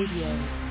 Radio.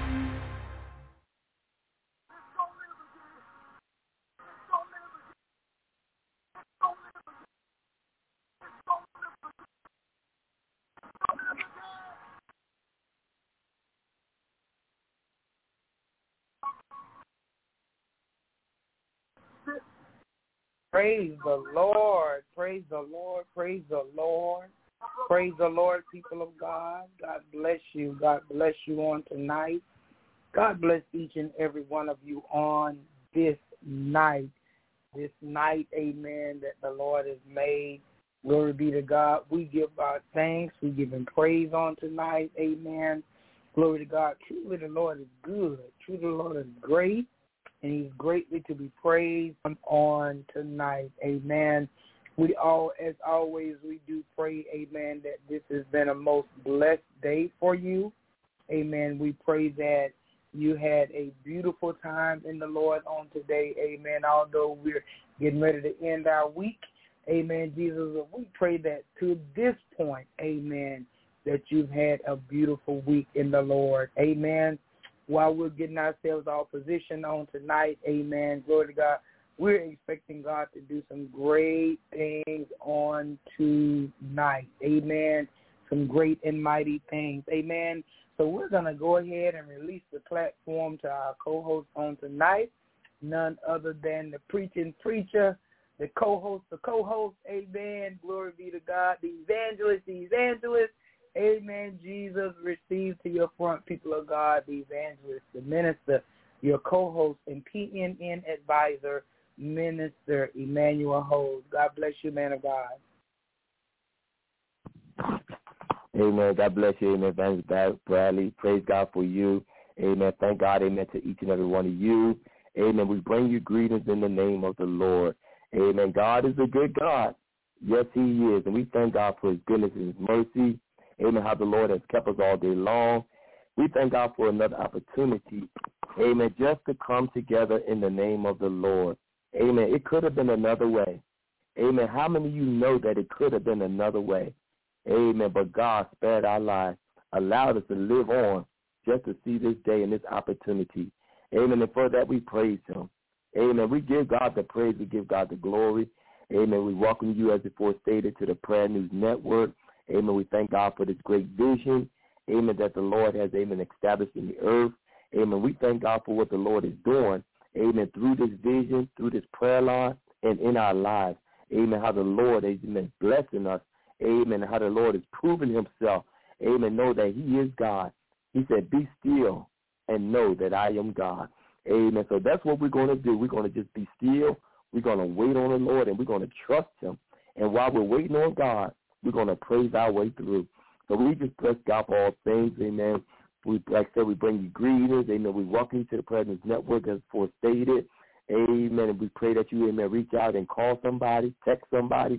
Praise the Lord. Praise the Lord. Praise the Lord. Praise the Lord, people of God. God bless you. God bless you on tonight. God bless each and every one of you on this night. This night, amen, that the Lord has made. Glory be to God. We give God thanks. We give him praise on tonight. Amen. Glory to God. Truly the Lord is good. Truly the Lord is great. And he's greatly to be praised on tonight. Amen. We all, as always, we do pray, amen, that this has been a most blessed day for you. Amen. We pray that you had a beautiful time in the Lord on today. Amen. Although we're getting ready to end our week. Amen. Jesus, we pray that to this point, amen, that you've had a beautiful week in the Lord. Amen. While we're getting ourselves all positioned on tonight, amen, glory to God, we're expecting God to do some great things on tonight. Amen. Some great and mighty things. Amen. So we're going to go ahead and release the platform to our co-host on tonight, none other than the preaching preacher, the co-host, amen, glory be to God, the evangelist, amen, Jesus, receive to your front, people of God, the evangelist, the minister, your co-host, and PNN advisor, Minister Emmanuel Holds. God bless you, man of God. Amen. God bless you, amen, Evangelist Bradley. Praise God for you. Amen. Thank God, amen, to each and every one of you. Amen. We bring you greetings in the name of the Lord. Amen. God is a good God. Yes, he is. And we thank God for his goodness and his mercy. Amen. How the Lord has kept us all day long. We thank God for another opportunity. Amen. Just to come together in the name of the Lord. Amen. It could have been another way. Amen. How many of you know that it could have been another way? Amen. But God spared our lives, allowed us to live on just to see this day and this opportunity. Amen. And for that, we praise him. Amen. We give God the praise. We give God the glory. Amen. We welcome you, as before stated, to the Prayer News Network. Amen. We thank God for this great vision. Amen. That the Lord has, amen, established in the earth. Amen. We thank God for what the Lord is doing. Amen. Through this vision, through this prayer line, and in our lives. Amen. How the Lord is, amen, blessing us. Amen. How the Lord is proving himself. Amen. Know that he is God. He said, be still and know that I am God. Amen. So that's what we're going to do. We're going to just be still. We're going to wait on the Lord, and we're going to trust him. And while we're waiting on God, we're going to praise our way through. So we just bless God for all things. Amen. Like I said, we bring you greetings. Amen. We welcome you to the Prayer News Network, as before stated. Amen. And we pray that you, amen, reach out and call somebody, text somebody.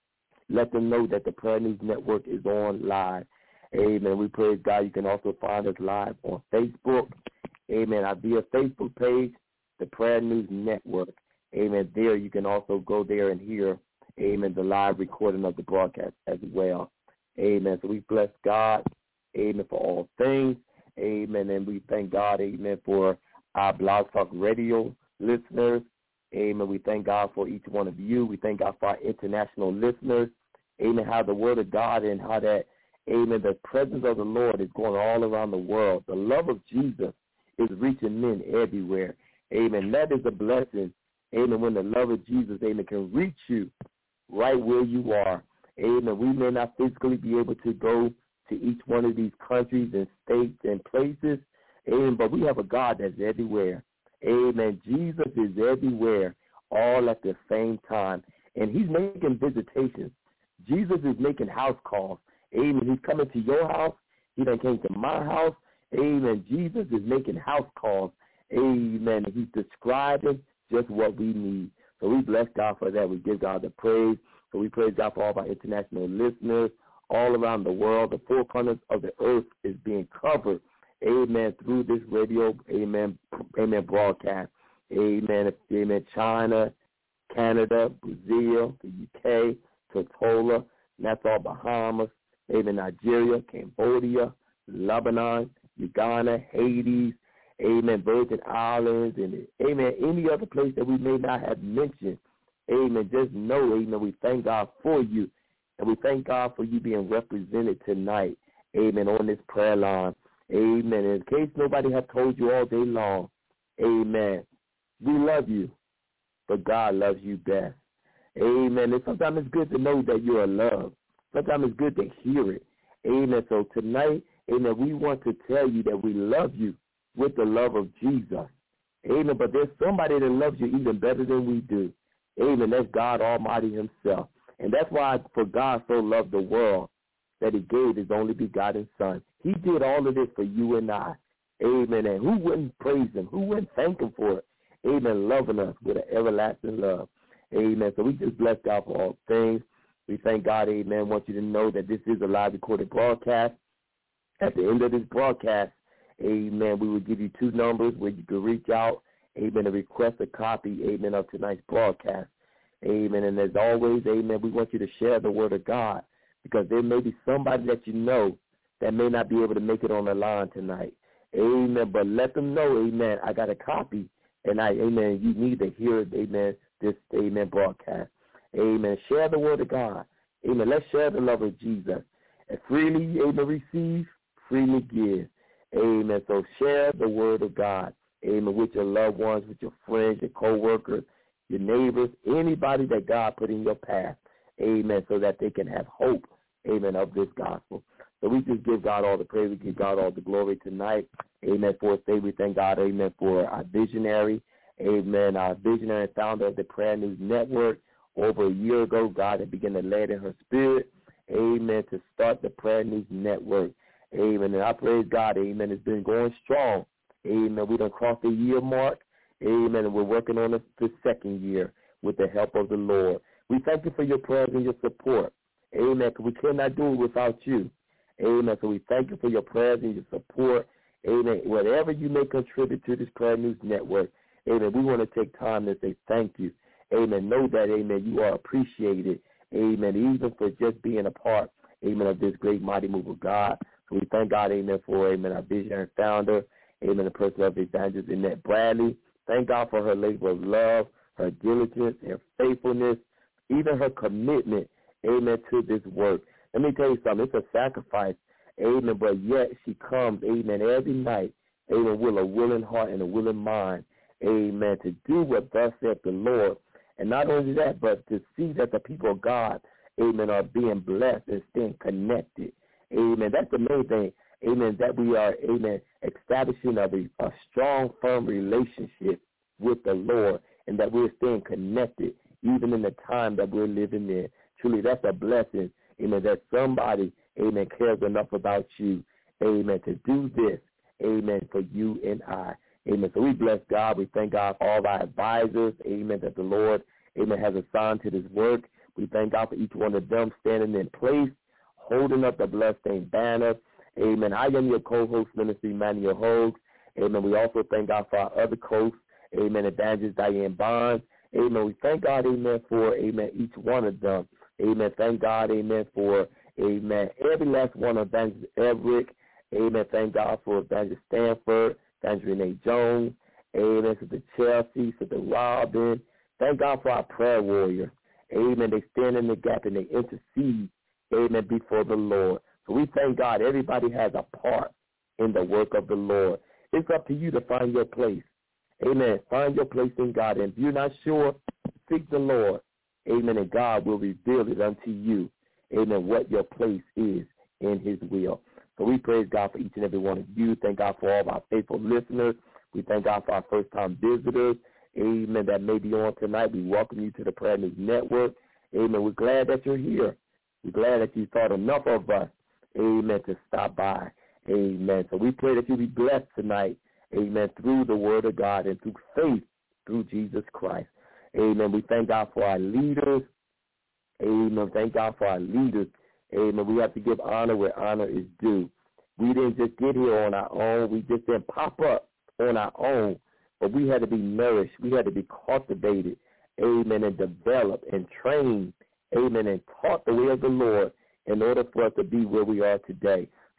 Let them know that the Prayer News Network is on live. Amen. We praise God. You can also find us live on Facebook. Amen. Our via Facebook page, the Prayer News Network. Amen. There you can also go there and hear, amen, the live recording of the broadcast as well. Amen. So we bless God. Amen, for all things. Amen. And we thank God, amen, for our Blog Talk Radio listeners. Amen. We thank God for each one of you. We thank God for our international listeners. Amen. How the word of God and how that, amen, the presence of the Lord is going all around the world. The love of Jesus is reaching men everywhere. Amen. That is a blessing. Amen. When the love of Jesus, amen, can reach you right where you are. Amen. We may not physically be able to go to each one of these countries and states and places. Amen. But we have a God that's everywhere. Amen. Jesus is everywhere all at the same time. And he's making visitations. Jesus is making house calls. Amen. He's coming to your house. He done came to my house. Amen. Jesus is making house calls. Amen. He's describing just what we need. So we bless God for that. We give God the praise. So we praise God for all of our international listeners all around the world. The four corners of the earth is being covered, amen, through this radio, amen, broadcast. Amen. Amen. China, Canada, Brazil, the UK, Tortola, Nassau, Bahamas, amen, Nigeria, Cambodia, Lebanon, Uganda, Haiti, amen, Virgin Islands, and, amen, any other place that we may not have mentioned. Amen. Just know, amen, we thank God for you, and we thank God for you being represented tonight, amen, on this prayer line. Amen. In case nobody has told you all day long, amen, we love you, but God loves you best. Amen. And sometimes it's good to know that you are loved. Sometimes it's good to hear it. Amen. So tonight, amen, we want to tell you that we love you with the love of Jesus. Amen. But there's somebody that loves you even better than we do. Amen. That's God Almighty himself. And that's why, for God so loved the world that he gave his only begotten Son. He did all of this for you and I. Amen. And who wouldn't praise him? Who wouldn't thank him for it? Amen. Loving us with an everlasting love. Amen. So we just bless God for all things. We thank God, amen. I want you to know that this is a live recorded broadcast. At the end of this broadcast, amen, we will give you 2 numbers where you can reach out, amen, and request a copy, amen, of tonight's broadcast. Amen. And as always, amen, we want you to share the word of God, because there may be somebody that you know that may not be able to make it on the line tonight. Amen. But let them know, amen, I got a copy, and amen, you need to hear it, amen, this, amen, broadcast. Amen. Share the word of God. Amen. Let's share the love of Jesus. And freely, amen, receive, freely give. Amen. So share the word of God. Amen. With your loved ones, with your friends, your co-workers, your neighbors, anybody that God put in your path. Amen. So that they can have hope. Amen. Of this gospel. So we just give God all the praise. We give God all the glory tonight. Amen. For us, we thank God. Amen. For our visionary. Amen. Our visionary and founder of the Prayer News Network. Over a year ago, God had begun to lead in her spirit, amen, to start the Prayer News Network. Amen. And I praise God, amen. It's been going strong. Amen. We done crossed the year mark. Amen. And we're working on the 2nd year with the help of the Lord. We thank you for your prayers and your support. Amen. Because we cannot do it without you. Amen. So we thank you for your prayers and your support. Amen. Whatever you may contribute to this Prayer News Network, amen, we want to take time to say thank you. Amen. Know that, amen, you are appreciated. Amen. Even for just being a part, amen, of this great mighty move of God. So we thank God, amen, for, amen, our visionary founder, amen, the person of Evangelist Annette Bradley. Thank God for her labor of love, her diligence, her faithfulness, even her commitment, amen, to this work. Let me tell you something. It's a sacrifice, amen, but yet she comes, amen, every night, amen, with a willing heart and a willing mind, amen, to do what thus saith the Lord. And not only that, but to see that the people of God, amen, are being blessed and staying connected. Amen. That's the main thing. Amen. That we are, amen, establishing a strong, firm relationship with the Lord, and that we're staying connected even in the time that we're living in. Truly, that's a blessing, amen, that somebody, amen, cares enough about you, amen, to do this, amen, for you and I. Amen. So we bless God. We thank God for all our advisors, amen, that the Lord, amen, has assigned to this work. We thank God for each one of them standing in place, holding up the bloodstained banner. Amen. I am your co-host, Minister Emmanuel Hogue. Amen. We also thank God for our other hosts, amen, Evangelist Diane Bonds. Amen. We thank God, amen, for, amen, each one of them. Amen. Thank God, amen, for, amen, every last one of Evangelist Everett. Amen. Thank God for Evangelist Stanford. Thank Renee Jones, amen, to the Chelsea, to the Robin. Thank God for our prayer warriors. Amen. They stand in the gap and they intercede, amen, before the Lord. So we thank God everybody has a part in the work of the Lord. It's up to you to find your place. Amen. Find your place in God. And if you're not sure, seek the Lord. Amen. And God will reveal it unto you. Amen. What your place is in his will. So we praise God for each and every one of you. Thank God for all of our faithful listeners. We thank God for our first-time visitors. Amen. That may be on tonight. We welcome you to the Prayer News Network. Amen. We're glad that you're here. We're glad that you thought enough of us. Amen. To stop by. Amen. So we pray that you be blessed tonight. Amen. Through the word of God and through faith through Jesus Christ. Amen. We thank God for our leaders. Amen. Thank God for our leaders. Amen. We have to give honor where honor is due. We didn't just get here on our own. We just didn't pop up on our own. But we had to be nourished. We had to be cultivated. Amen. And developed and trained. Amen. And taught the way of the Lord in order for us to be where we are today.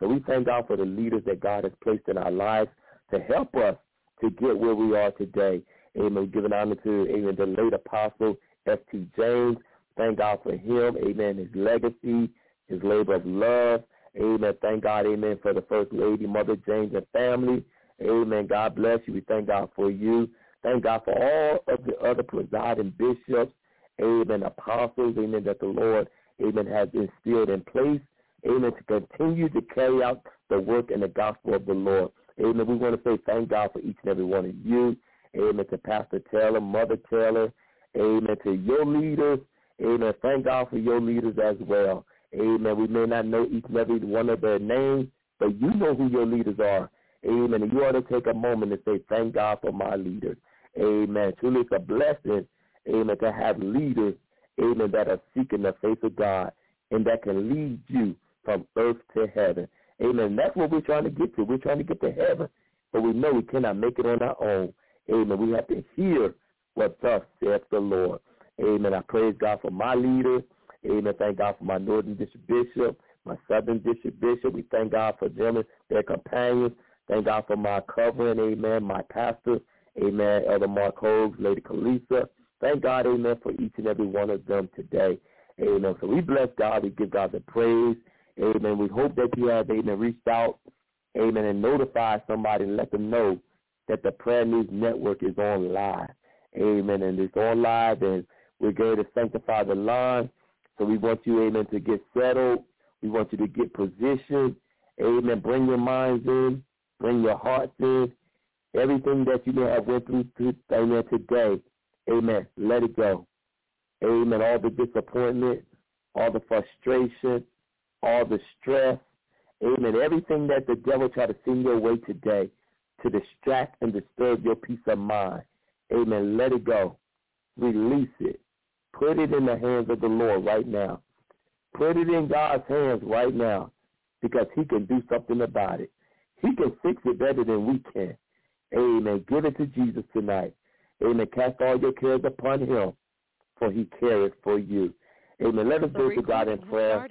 So we thank God for the leaders that God has placed in our lives to help us to get where we are today. Amen. Giving honor to, amen, the late apostle, F.T. James. Thank God for him, amen, his legacy, his labor of love. Amen. Thank God, amen, for the First Lady, Mother James, and family. Amen. God bless you. We thank God for you. Thank God for all of the other presiding bishops, amen, apostles, amen, that the Lord, amen, has instilled in place, amen, to continue to carry out the work and the gospel of the Lord. Amen. We want to say thank God for each and every one of you. Amen. To Pastor Taylor, Mother Taylor. Amen. To your leaders. Amen. Thank God for your leaders as well. Amen. We may not know each and every one of their names, but you know who your leaders are. Amen. And you ought to take a moment and say, thank God for my leaders. Amen. Truly, it's a blessing, amen, to have leaders, amen, that are seeking the face of God and that can lead you from earth to heaven. Amen. That's what we're trying to get to. We're trying to get to heaven, but we know we cannot make it on our own. Amen. We have to hear what thus saith the Lord. Amen. I praise God for my leaders. Amen. Thank God for my Northern District Bishop, my Southern District Bishop. We thank God for them and their companions. Thank God for my covering, amen, my pastor, amen, Elder Mark Hogue, Lady Kalisa. Thank God, amen, for each and every one of them today. Amen. So we bless God. We give God the praise. Amen. We hope that you have, amen, reached out, amen, and notified somebody and let them know that the Prayer News Network is on live. Amen. And it's on live, and we're going to sanctify the line. So we want you, amen, to get settled. We want you to get positioned. Amen. Bring your minds in. Bring your hearts in. Everything that you may have went through, amen, today, amen, let it go. Amen. All the disappointment, all the frustration, all the stress, amen, everything that the devil tried to send your way today to distract and disturb your peace of mind, amen, let it go. Release it. Put it in the hands of the Lord right now. Put it in God's hands right now because he can do something about it. He can fix it better than we can. Amen. Give it to Jesus tonight. Amen. Cast all your cares upon him, for he careth for you. Amen. Let us go to God in prayer.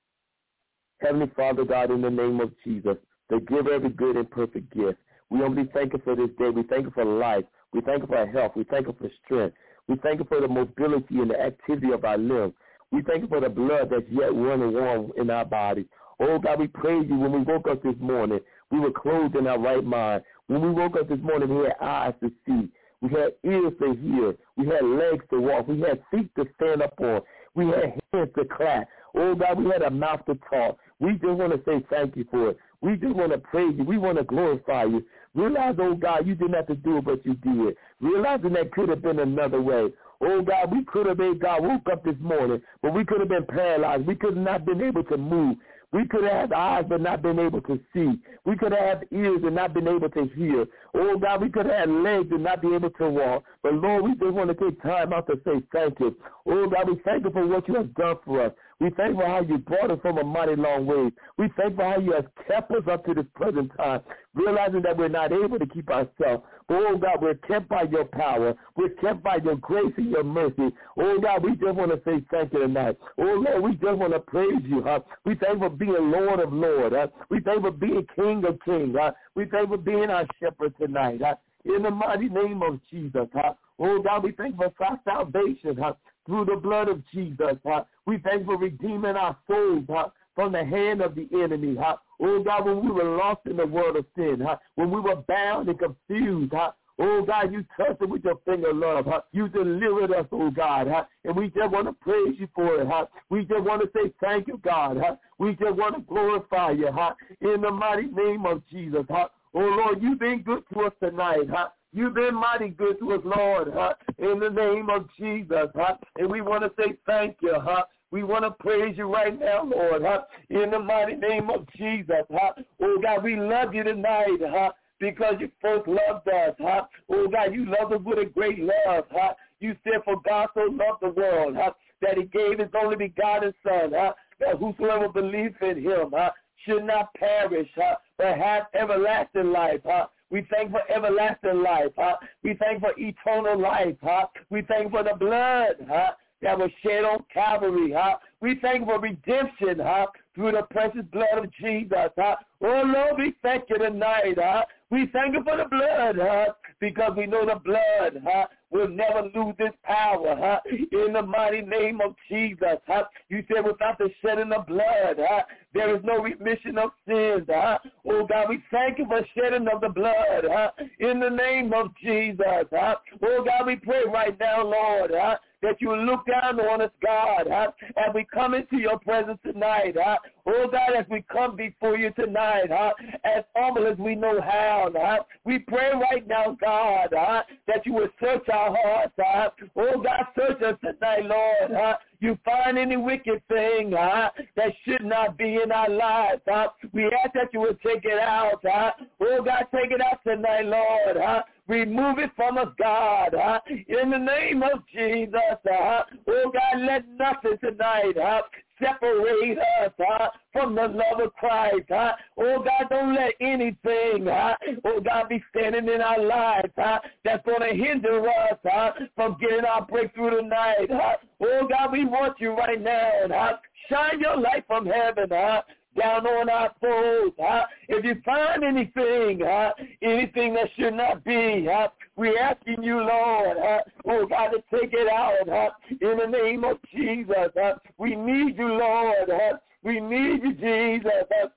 Heavenly Father, God, in the name of Jesus, to give every good and perfect gift. We only thank you for this day. We thank you for life. We thank you for health. We thank you for strength. We thank you for the mobility and the activity of our limbs. We thank you for the blood that's yet running warm in our bodies. Oh, God, we praise you. When we woke up this morning, we were clothed in our right mind. When we woke up this morning, we had eyes to see. We had ears to hear. We had legs to walk. We had feet to stand up on. We had hands to clap. Oh, God, we had a mouth to talk. We just want to say thank you for it. We just want to praise you. We want to glorify you. Realize, oh, God, you didn't have to do it, but you did. Realizing that could have been another way. Oh, God, we could have been, God, woke up this morning, but we could have been paralyzed. We could have not been able to move. We could have had eyes but not been able to see. We could have had ears and not been able to hear. Oh, God, we could have had legs and not be able to walk. But, Lord, we just want to take time out to say thank you. Oh, God, we thank you for what you have done for us. We thank you for how you brought us from a mighty long way. We thank you for how you have kept us up to this present time, realizing that we're not able to keep ourselves. But, oh, God, we're kept by your power. We're kept by your grace and your mercy. Oh, God, we just want to say thank you tonight. Oh, Lord, we just want to praise you. We thank you for being Lord of Lords. We thank you for being King of Kings. We thank you for being our shepherd tonight. In the mighty name of Jesus. Oh, God, we thank you for our salvation through the blood of Jesus. We thank you for redeeming our souls from the hand of the enemy. Oh, God, when we were lost in the world of sin, when we were bound and confused, oh, God, you touched it with your finger of love. You delivered us, oh, God. And we just want to praise you for it. We just want to say thank you, God. We just want to glorify you in the mighty name of Jesus. Oh, Lord, you've been good to us tonight. You've been mighty good to us, Lord, in the name of Jesus. And we want to say thank you. We want to praise you right now, Lord, in the mighty name of Jesus. Oh, God, we love you tonight, because you first loved us. Oh, God, you loved us with a great love. You said, for God so loved the world that he gave his only begotten Son, that whosoever believes in him should not perish, but have everlasting life. We thank for everlasting life. We thank for eternal life. We thank for the blood that was shed on Calvary. We thank for redemption through the precious blood of Jesus. Oh, Lord, we thank you tonight. We thank you for the blood because we know the blood will never lose its power in the mighty name of Jesus. You said without the shedding of blood, there is no remission of sins. Oh, God, we thank you for shedding of the blood in the name of Jesus. Oh, God, we pray right now, Lord, that you will look down on us, God, as we come into your presence tonight. Oh, God, as we come before you tonight, as humble as we know how, we pray right now, God, that you will search our hearts. Oh, God, search us tonight, Lord. You find any wicked thing that should not be in our lives. We ask that you will take it out. Oh, God, take it out tonight, Lord. Remove it from us, God, in the name of Jesus. Oh, God, let nothing tonight separate us from the love of Christ. Oh, God, don't let anything, oh, God, be standing in our lives that's going to hinder us from getting our breakthrough tonight. Oh, God, we want you right now. Shine your light from heaven down on our foes. If you find anything that should not be, we're asking you, Lord, oh, God, to take it out in the name of Jesus. We need you, Lord. We need you, Jesus.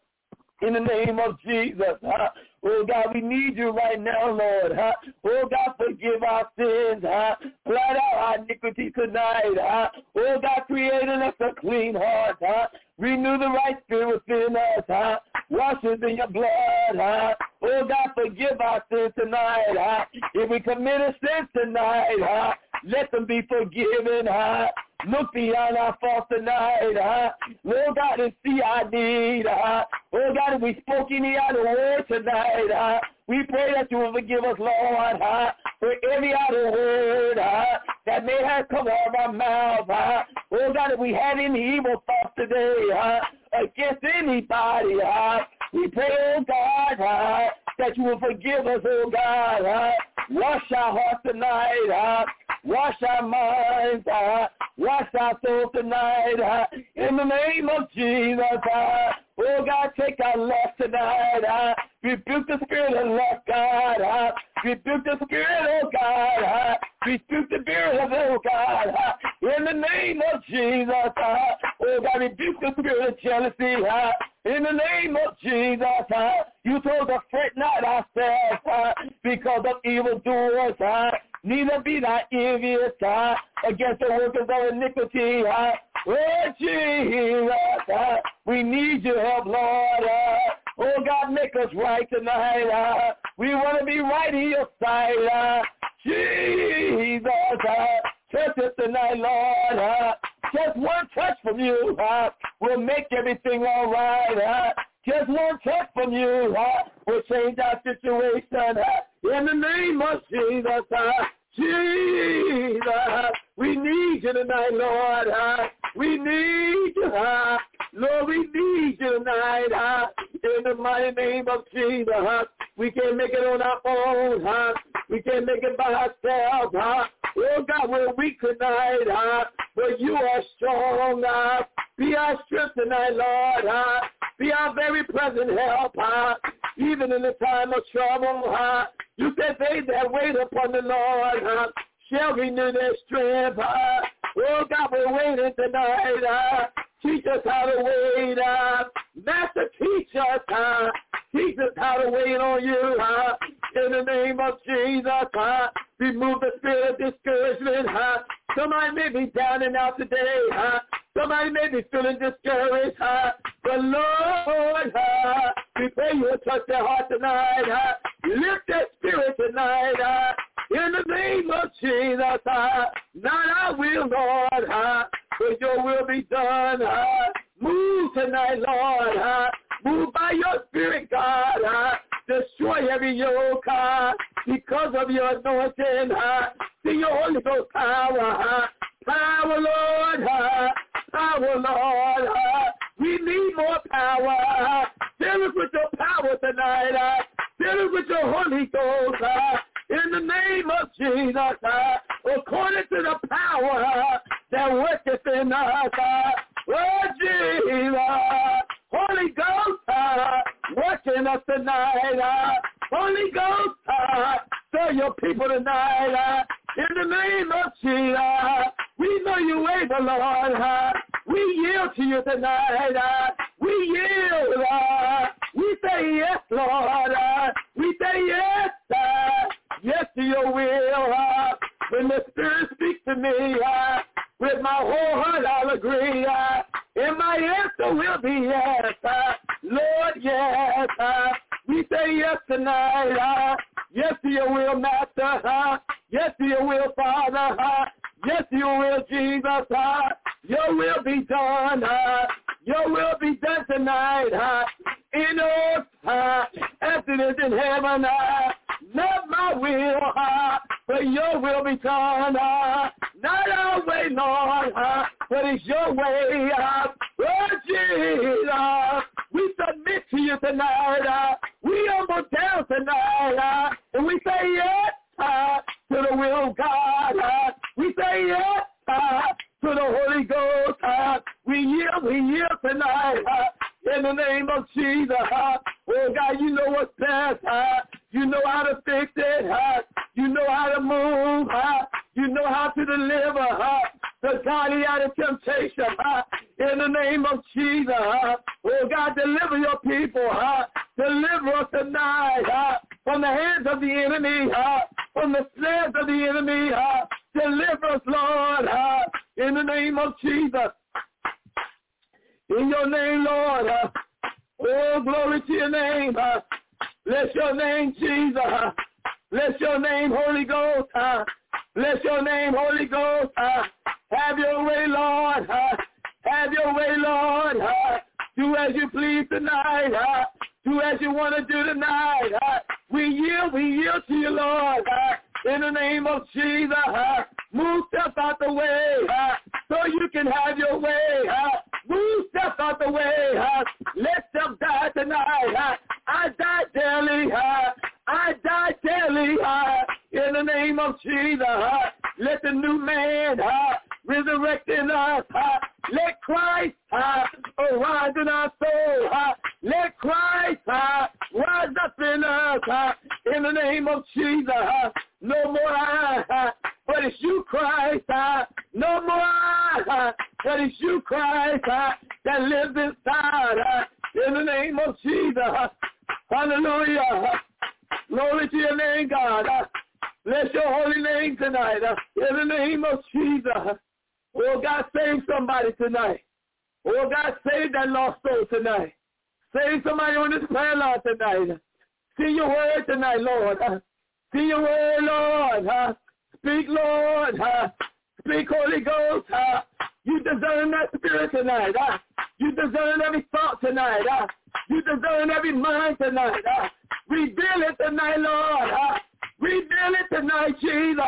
In the name of Jesus. Oh, God, we need you right now, Lord. Oh, God, forgive our sins. Blot out our iniquity tonight. Oh, God, create in us a clean heart. Renew the right spirit within us. Wash us in your blood. Oh, God, forgive our sins tonight. If we commit a sin tonight, let them be forgiven. Look beyond our faults tonight. Lord God, and see our need. Oh, God, if we spoke any other word tonight, we pray that you will forgive us, Lord, for every other word that may have come out of our mouth. Oh, God, if we had any evil thoughts today against anybody, we pray, oh, God, that you will forgive us, oh, God. Wash our hearts tonight. Wash our minds. Wash our souls tonight. In the name of Jesus. Oh, God, take our lust tonight. Rebuke the spirit of lust, God. Rebuke the spirit, oh, God. Rebuke the spirit of, oh, God. In the name of Jesus. Oh, God, rebuke the spirit of jealousy. In the name of Jesus. You told us, fret not ourselves because of evildoers. Neither be thy envious against the workers of iniquity. Oh, Jesus, we need your help, Lord. Oh, God, make us right tonight. We want to be right in your sight. Jesus, touch us tonight, Lord. Just one touch from you will make everything all right. Just one touch from you will change our situation. In the name of Jesus, Jesus, we need you tonight, Lord. We need you, Lord, we need you tonight. In the mighty name of Jesus, we can't make it on our own. We can't make it by ourselves. Oh, God, we're weak tonight, but you are strong. Be our strength tonight, Lord. Be our very present help, even in the time of trouble. You said they that wait upon the Lord shall renew their strength. Oh, God, we're waiting tonight. Teach us how to wait. Master, teach us. Teach us how to wait on you. In the name of Jesus, remove the spirit of discouragement. Somebody may be down and out today. Somebody may be feeling discouraged. But Lord, we pray you will touch their heart tonight. Lift their spirit tonight. In the name of Jesus, not our will, Lord, but your will be done. Move tonight, Lord. Move by your spirit, God. Destroy every yoke because of your anointing. See your Holy Ghost power. Power, Lord. Power, Lord. We need more power. Fill us with your power tonight. Fill us with your Holy Ghost. In the name of Jesus, according to the power that worketh in us. Oh, Jesus. Holy Ghost, work in us tonight. Holy Ghost, stir your people tonight. In the name of Jesus, we know you able, Lord. We yield to you tonight. We yield. We say yes, Lord. We say yes. Yes to your will. When the Spirit speaks to me, with my whole heart I'll agree. And my answer will be yes. Lord, yes. We say yes tonight. Yes to your will, Master. Yes to your will, Father. Yes to your will, Jesus. Your will be done. Your will be done tonight. In earth as it is in heaven. Not my will, but your will be done. Not our way, Lord, but it's your way. Lord Jesus, we submit to you tonight. We humble down tonight. And we say yes to the will of God. We say yes to the Holy Ghost. We yield tonight. In the name of Jesus. Oh, God, you know what's best. You know how to fix it. You know how to move. You know how to deliver. The godly out of temptation. In the name of Jesus. Oh, God, deliver your people. Deliver us tonight from the hands of the enemy. From the snares of the enemy. Deliver us, Lord. In the name of Jesus. In your name, Lord. Oh, glory to your name. Bless your name, Jesus. Bless your name, Holy Ghost. Bless your name, Holy Ghost. Have your way, Lord. Have your way, Lord. Do as you please tonight. Do as you want to do tonight. We yield to you, Lord. In the name of Jesus. Move stuff out the way so you can have your way. Move stuff out the way. Let stuff die tonight. I die daily. I die daily. In the name of Jesus. Let the new man resurrect in us. Let Christ arise in our soul. Let Christ rise up in us. In the name of Jesus. No more I, but it's you, Christ. No more I, but it's you, Christ, that lives inside. In the name of Jesus. Hallelujah. Glory to your name, God. Bless your holy name tonight. In the name of Jesus. Oh, God, save somebody tonight. Oh, God, save that lost soul tonight. Save somebody on this prayer line tonight. See your word tonight, Lord. See your word, Lord. Speak, Lord. Speak, Holy Ghost. You discern that spirit tonight. You discern every thought tonight. You discern every mind tonight. Reveal it tonight, Lord. Reveal it tonight, Jesus.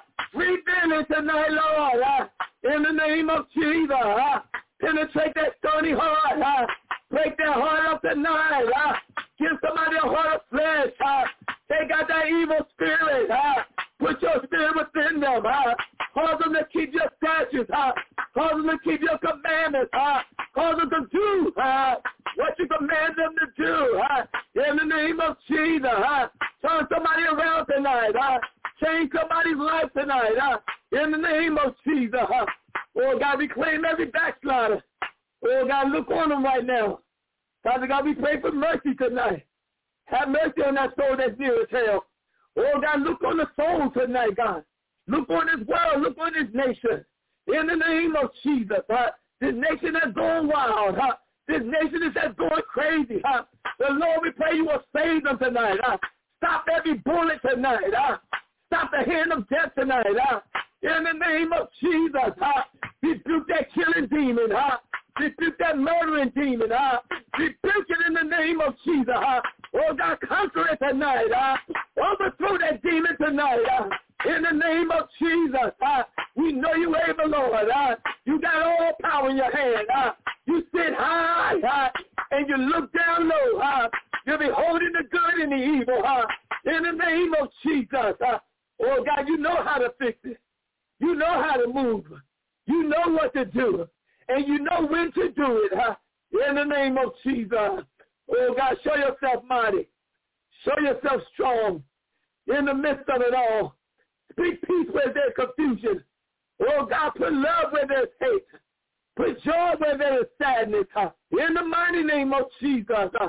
Reveal it tonight, Lord. In the name of Jesus. Penetrate that stony heart. Break that heart up tonight. Give somebody a heart of flesh. They got that evil spirit. Put your spirit within them. Cause them to keep your statutes. Cause them to keep your commandments. Cause them to do what you command them to do. In the name of Jesus. Turn somebody around tonight. Change somebody's life tonight. In the name of Jesus. Oh, God, we claim every backslider. Oh, God, look on them right now. Father God, we pray for mercy tonight. Have mercy on that soul that's near as hell. Oh, God, look on the soul tonight, God. Look on this world. Look on this nation. In the name of Jesus. This nation that's going wild. This nation is that's going crazy. The Lord, we pray you will save them tonight. Stop every bullet tonight. Stop the hand of death tonight. In the name of Jesus. Rebuke that killing demon. Rebuke that murdering demon. Rebuke it in the name of Jesus. Oh, God, conquer it tonight. Overthrow that demon tonight. In the name of Jesus. We know you able, Lord. You got all power in your hand. You sit high, and you look down low. You're beholding the good and the evil. In the name of Jesus. Oh, God, you know how to fix it. You know how to move. You know what to do. And you know when to do it. In the name of Jesus. Oh, God, show yourself mighty. Show yourself strong in the midst of it all. Speak peace where there's confusion. Oh, God, put love where there's hate. Put joy where there is sadness. In the mighty name of Jesus.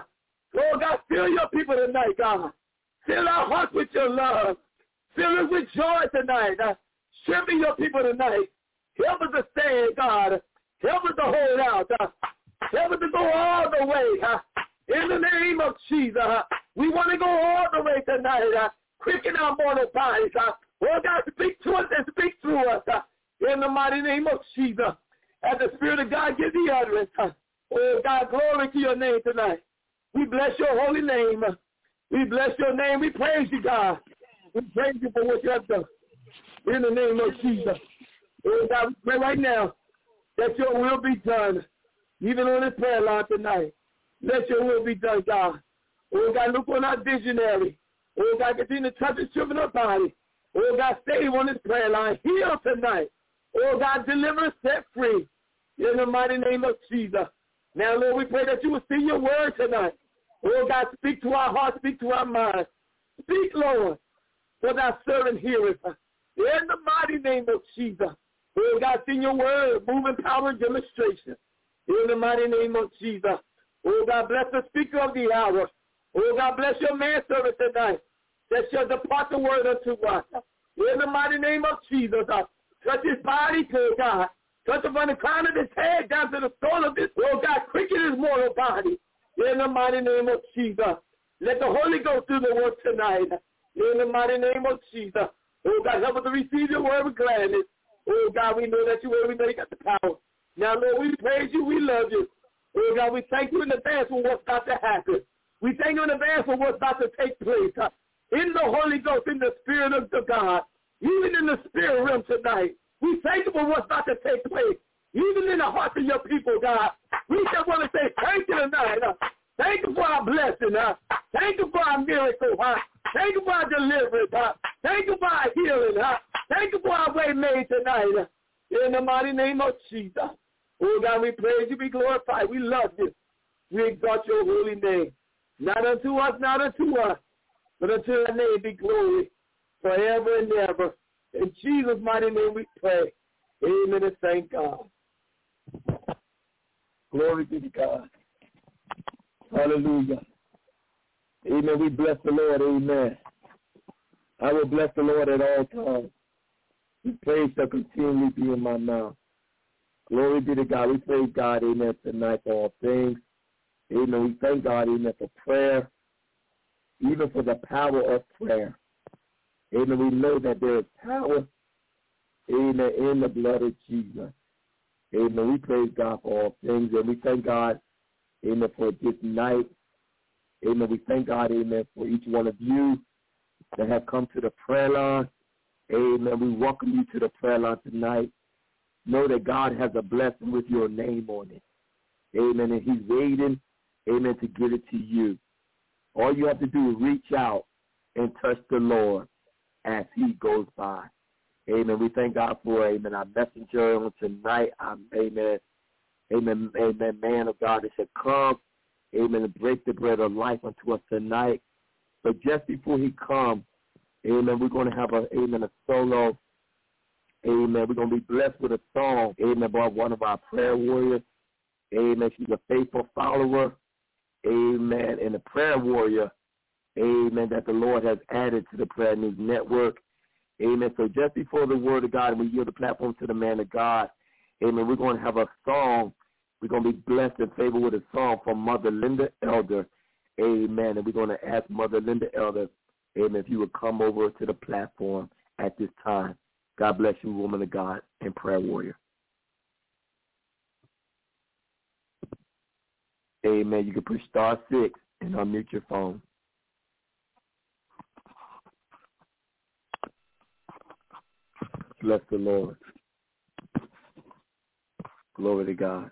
Oh, God, fill your people tonight, God. Fill our hearts with your love. Fill us with joy tonight. Strengthen your people tonight. Help us to stand, God. Help us to hold out. Help us to go all the way. In the name of Jesus. We want to go all the way tonight. Quicken our mortal bodies. Oh, God, speak to us and speak through us. In the mighty name of Jesus. As the Spirit of God gives the utterance. Oh, God, glory to your name tonight. We bless your holy name. We bless your name. We praise you, God. We praise you for what you have done. In the name of Jesus. Oh, God, we pray right now that your will be done. Even on this prayer line tonight. Let your will be done, God. Oh, God, look on our visionary. Oh, God, continue to touch the children of body. Oh, God, save on this prayer line. Heal tonight. Oh, God, deliver, set free. In the mighty name of Jesus. Now, Lord, we pray that you will see your word tonight. Oh, God, speak to our hearts, speak to our minds. Speak, Lord, for thy servant heareth. In the mighty name of Jesus. Oh, God, send your word, moving power and demonstration. In the mighty name of Jesus. Oh, God, bless the speaker of the hour. Oh, God, bless your manservant tonight that shall depart the word unto us. In the mighty name of Jesus. Touch his body, to God. Touch him from the crown of his head down to the sole of his, oh, God, quicken his mortal body. In the mighty name of Jesus. Let the Holy Ghost do the work tonight. In the mighty name of Jesus. Oh, God, help us to receive your word with gladness. Oh, God, we know that you will. We know you got the power. Now, Lord, we praise you. We love you. Oh, God, we thank you in advance for what's about to happen. We thank you in advance for what's about to take place. In the Holy Ghost, in the Spirit of the God, even in the spirit realm tonight, we thank you for what's about to take place. Even in the hearts of your people, God, we just want to say thank you tonight. Thank you for our blessing. Thank you for our miracle. Thank you for our deliverance. Thank you for our healing. Thank you for our way made tonight. In the mighty name of Jesus. Oh, God, we praise you. We glorify. We love you. We exalt your holy name. Not unto us, not unto us, but unto thy name be glory forever and ever. In Jesus' mighty name we pray. Amen and thank God. Glory be to God. Hallelujah. Amen. We bless the Lord. Amen. I will bless the Lord at all times. His praise shall continually be in my mouth. Glory be to God. We praise God, amen, tonight for all things. Amen. We thank God, amen, for prayer, even for the power of prayer. Amen. We know that there is power, amen, in the blood of Jesus. Amen. We praise God for all things, and we thank God, amen, for this night. Amen. We thank God, amen, for each one of you that have come to the prayer line. Amen. We welcome you to the prayer line tonight. Know that God has a blessing with your name on it. Amen. And he's waiting, amen, to give it to you. All you have to do is reach out and touch the Lord as he goes by. Amen. We thank God for, amen, our messenger on tonight. Amen. Amen. Amen. Man of God that should come, amen, and break the bread of life unto us tonight. But just before he comes, amen, we're going to have a solo. Amen. We're going to be blessed with a song, amen, by one of our prayer warriors. Amen. She's a faithful follower. Amen. And a prayer warrior, amen, that the Lord has added to the Prayer News Network. Amen. So just before the word of God, and we yield the platform to the man of God, amen, we're going to have a song. We're going to be blessed and favored with a song from Mother Linda Elder. Amen. And we're going to ask Mother Linda Elder, amen, if you would come over to the platform at this time. God bless you, woman of God and prayer warrior. Amen. You can push *6 and unmute your phone. Bless the Lord. Glory to God.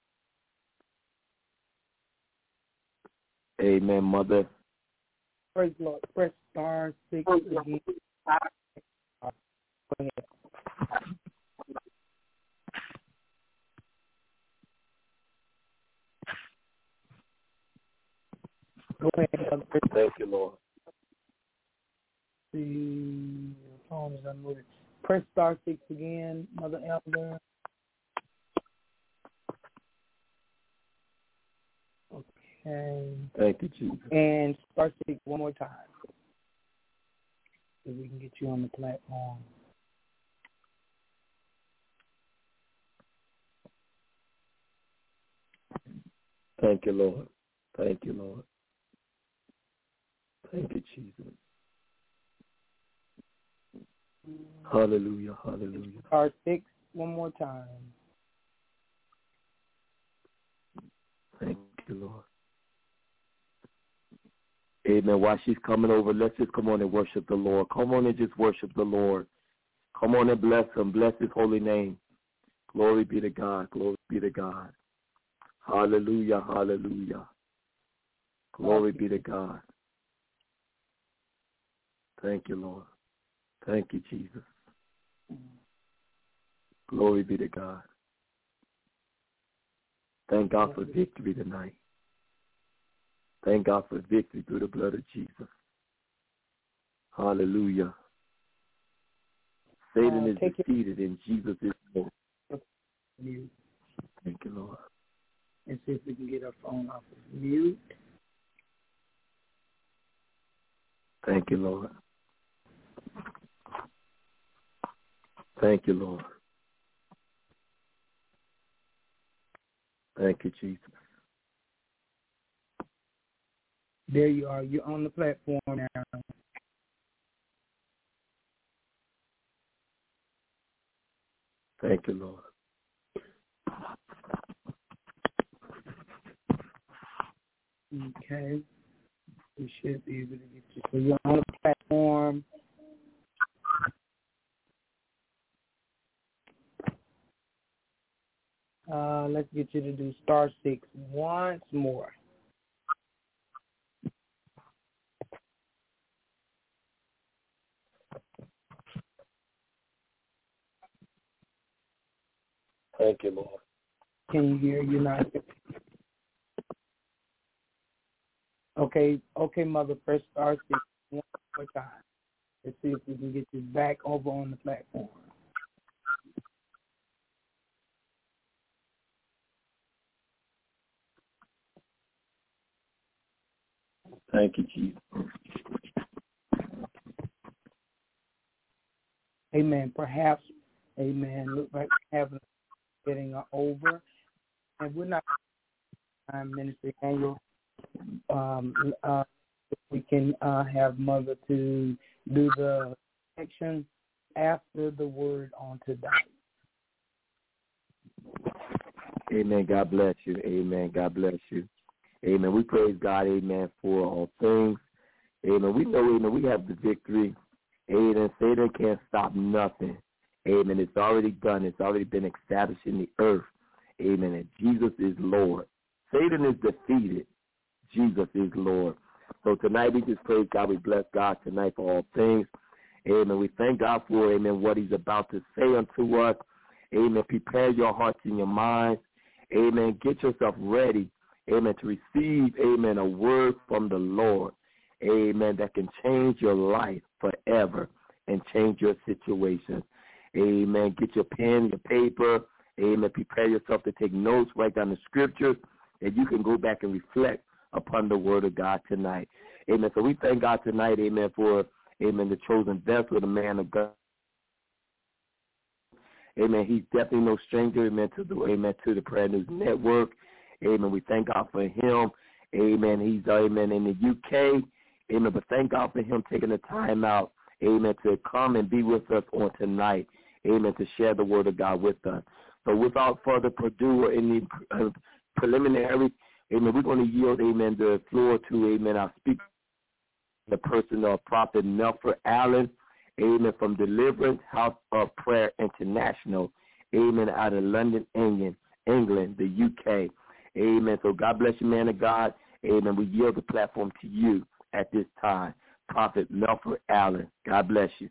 Amen, Mother. Praise the Lord. Press *6 again. Go ahead. Go ahead, Mother Chris. Thank you, Lord. The phone is unmuted. Press star 6 again, Mother Elder. Okay. Thank you, Jesus. And star 6 one more time, so we can get you on the platform. Thank you, Lord. Thank you, Lord. Thank you, Jesus. Hallelujah, hallelujah. Star 6 one more time. Thank you, Lord. Amen. While she's coming over, let's just come on and worship the Lord. Come on and just worship the Lord. Come on and bless him. Bless his holy name. Glory be to God. Glory be to God. Hallelujah, hallelujah. Glory be to God. Thank you, Lord. Thank you, Jesus. Glory be to God. Thank God for victory tonight. Thank God for victory through the blood of Jesus. Hallelujah. Satan is defeated and Jesus is Lord. Thank you, Lord. And see if we can get our phone off of mute. Thank you, Lord. Thank you, Lord. Thank you, Jesus. There you are. You're on the platform now. Thank you, Lord. Okay. We should be able to get you. So you're on the platform. Let's get you to do star 6 once more. Thank you, Lord. Can you hear? You're not. Okay, Mother, press star 6 one more time. Let's see if we can get you back over on the platform. Thank you, Jesus. Amen. Perhaps, amen, look like we have getting over. And we're not Minister Daniel. We can have Mother to do the section after the word on today. Amen. God bless you. Amen. God bless you. Amen. We praise God, amen, for all things. Amen. We know, amen, we have the victory. Amen. Satan can't stop nothing. Amen. It's already done. It's already been established in the earth. Amen. And Jesus is Lord. Satan is defeated. Jesus is Lord. So tonight we just praise God. We bless God tonight for all things. Amen. We thank God for, amen, what he's about to say unto us. Amen. Prepare your hearts and your minds. Amen. Get yourself ready. Amen. To receive, amen, a word from the Lord. Amen. That can change your life forever and change your situation. Amen. Get your pen, your paper. Amen. Prepare yourself to take notes, write down the scriptures, and you can go back and reflect upon the word of God tonight. Amen. So we thank God tonight, amen, for, amen, the chosen vessel, the man of God. Amen. He's definitely no stranger, amen, to the Prayer News Network. Amen. We thank God for him. Amen. He's, amen, in the UK. Amen. But thank God for him taking the time out, amen, to come and be with us on tonight. Amen. To share the word of God with us. So without further ado or any preliminary, amen, we're going to yield, amen, the floor to, amen, our speaker, the person of Prophet Melford Allen, amen, from Deliverance House of Prayer International, amen, out of London, England, the UK. Amen. So God bless you, man of God. Amen. We yield the platform to you at this time. Prophet Melford Allen. God bless you.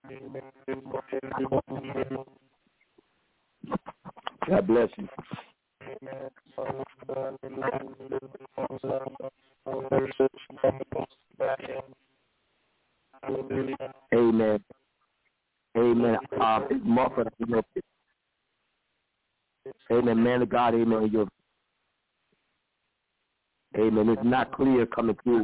God bless you. Amen. Amen. It's muffled. Amen. Man of God, amen. Amen. It's not clear coming through.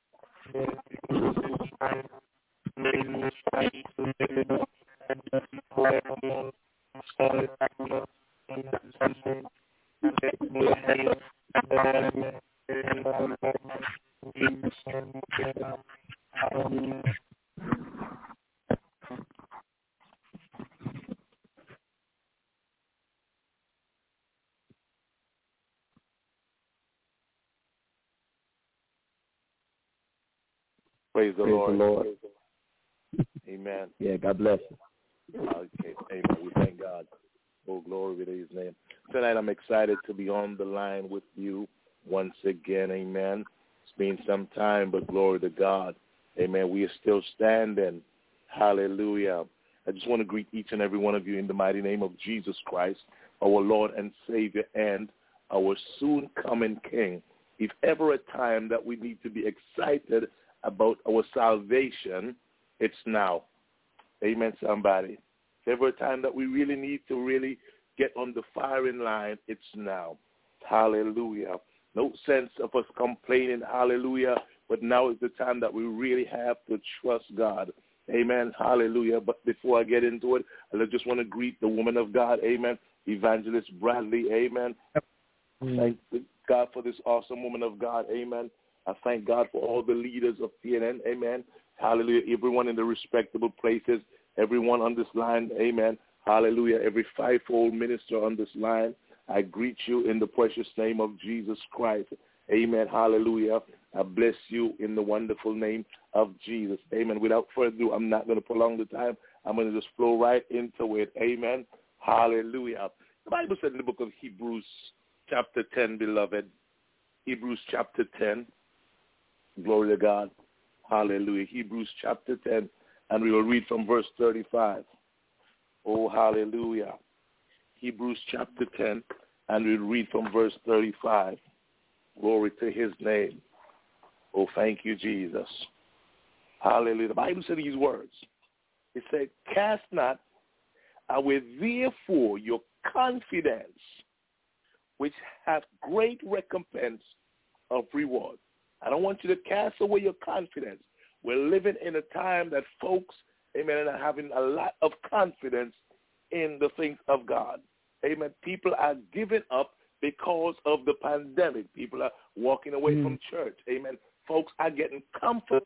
Praise the Lord. The Lord. Amen. Yeah, God bless you. Okay, amen. We thank God. Oh, glory be to his name. Tonight I'm excited to be on the line with you once again. Amen. It's been some time, but glory to God. Amen. We are still standing. Hallelujah. I just want to greet each and every one of you in the mighty name of Jesus Christ, our Lord and Savior and our soon-coming King. If ever a time that we need to be excited about our salvation, it's now. Amen, somebody. If ever a time that we really need to really get on the firing line, it's now. Hallelujah. No sense of us complaining, hallelujah, but now is the time that we really have to trust God. Amen, hallelujah. But before I get into it, I just want to greet the woman of God, amen, Evangelist Bradley, amen. Thank God for this awesome woman of God, amen. I thank God for all the leaders of TNN, amen. Hallelujah. Everyone in the respectable places, everyone on this line, amen. Hallelujah. Every fivefold minister on this line, I greet you in the precious name of Jesus Christ. Amen. Hallelujah. I bless you in the wonderful name of Jesus. Amen. Without further ado, I'm not going to prolong the time. I'm going to just flow right into it. Amen. Hallelujah. The Bible said in the book of Hebrews chapter 10, beloved, Hebrews chapter 10, glory to God. Hallelujah. Hebrews chapter 10, and we will read from verse 35. Oh, hallelujah. Hebrews chapter 10, and we'll read from verse 35. Glory to his name. Oh, thank you, Jesus. Hallelujah. The Bible said these words. It said, cast not away therefore your confidence, which hath great recompense of reward. I don't want you to cast away your confidence. We're living in a time that folks, amen, are having a lot of confidence in the things of God. Amen. People are giving up because of the pandemic. People are walking away from church. Amen. Folks are getting comfort.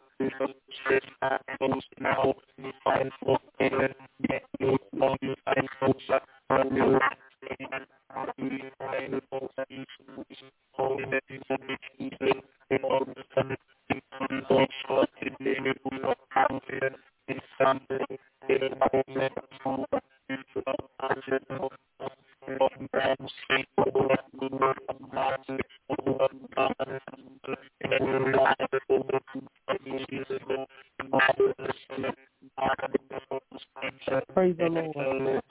Praise the Lord.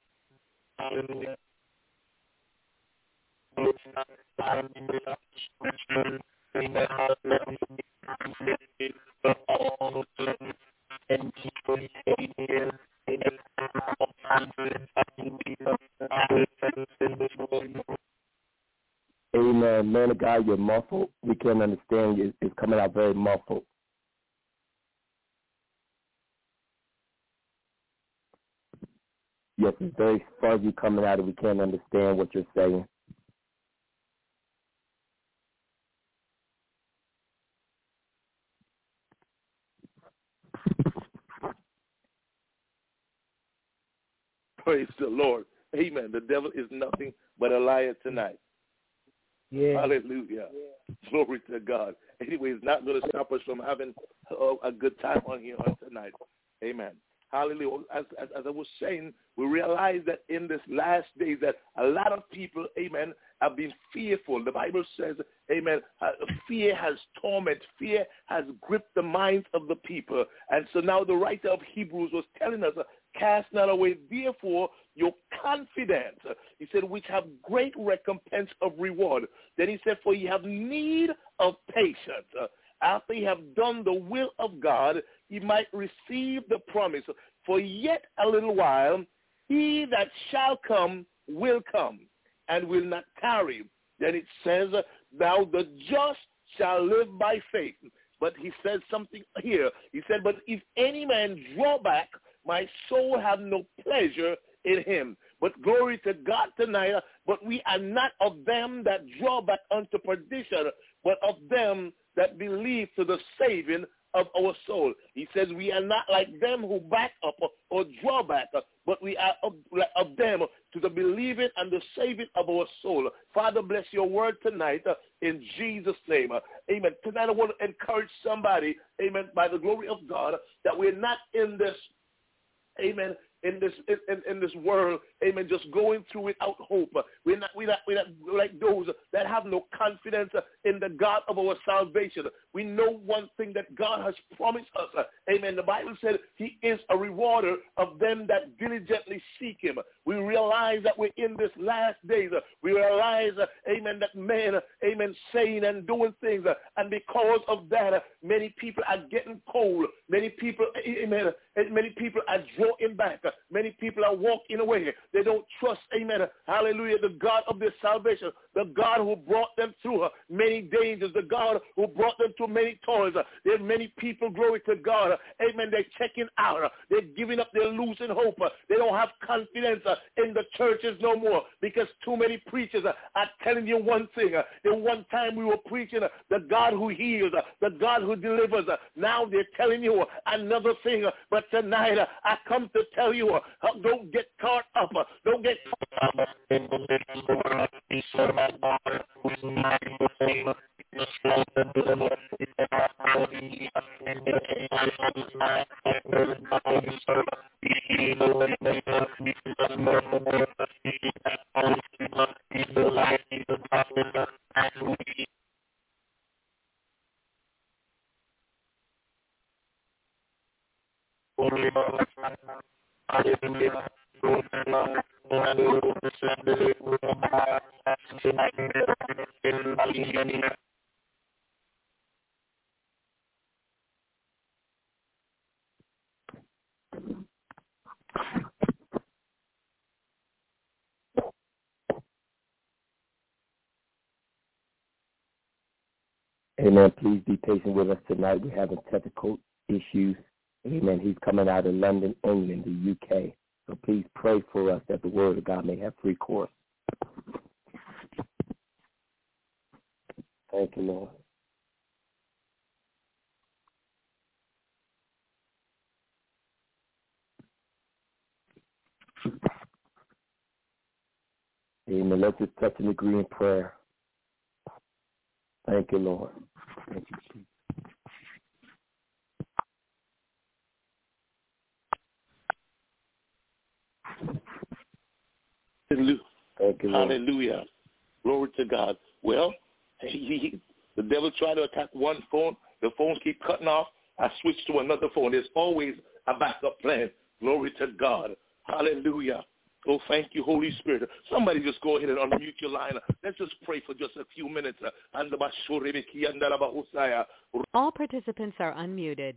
Amen. Man of God, you're muffled. We can't understand you. It's coming out very muffled. Yes, it's very fuzzy coming out, and we can't understand what you're saying. Praise the Lord. Amen. The devil is nothing but a liar tonight. Yeah. Hallelujah. Yeah. Glory to God. Anyway, it's not going to stop us from having a good time on here on tonight. Amen. hallelujah, as I was saying, we realize that in this last days that a lot of people, amen, have been fearful. The Bible says, amen, fear has torment. Fear has gripped the minds of the people. And so now the writer of Hebrews was telling us, cast not away, therefore, your confidence. He said, which have great recompense of reward. Then he said, for ye have need of patience. After ye have done the will of God, ye might receive the promise. For yet a little while, he that shall come will come, and will not tarry. Then it says, now the just shall live by faith. But he says something here. He said, but if any man draw back, my soul have no pleasure in him. But glory to God tonight, but we are not of them that draw back unto perdition, but of them that believe to the saving of our soul. He says we are not like them who back up or draw back, but we are of them to the believing and the saving of our soul. Father, bless your word tonight in Jesus' name. Amen. Tonight I want to encourage somebody, amen, by the glory of God, that we're not in this, amen, in this world, amen, just going through without hope. We're not like those that have no confidence in the God of our salvation. We know one thing that God has promised us. Amen. The Bible said he is a rewarder of them that diligently seek him. We realize that we're in this last days. We realize, amen, that men, amen, saying and doing things. And because of that, many people are getting cold. Many people, amen, many people are drawing back. Many people are walking away. They don't trust, amen, hallelujah, the God of their salvation, the God who brought them through many dangers, the God who brought them through many toils. There are many people, glory to God, amen, they're checking out. They're giving up, they're losing hope. They don't have confidence in the churches no more because too many preachers are telling you one thing. The one time we were preaching the God who heals, the God who delivers. Now they're telling you another thing. But tonight I come to tell you, don't get caught up. Don't get caught up. Amen. Please be patient with us tonight. We're having technical issues. Amen. He's coming out of London, England, the UK. So please pray for us that the word of God may have free course. Thank you, Lord. Amen. Let's just touch and agree in prayer. Thank you, Lord. Thank you, Jesus. Thank you, hallelujah. Glory to God. Well, the devil tried to attack one phone. The phones keep cutting off. I switched to another phone. There's always a backup plan. Glory to God. Hallelujah. Oh, thank you, Holy Spirit. Somebody just go ahead and unmute your line. Let's just pray for just a few minutes. All participants are unmuted.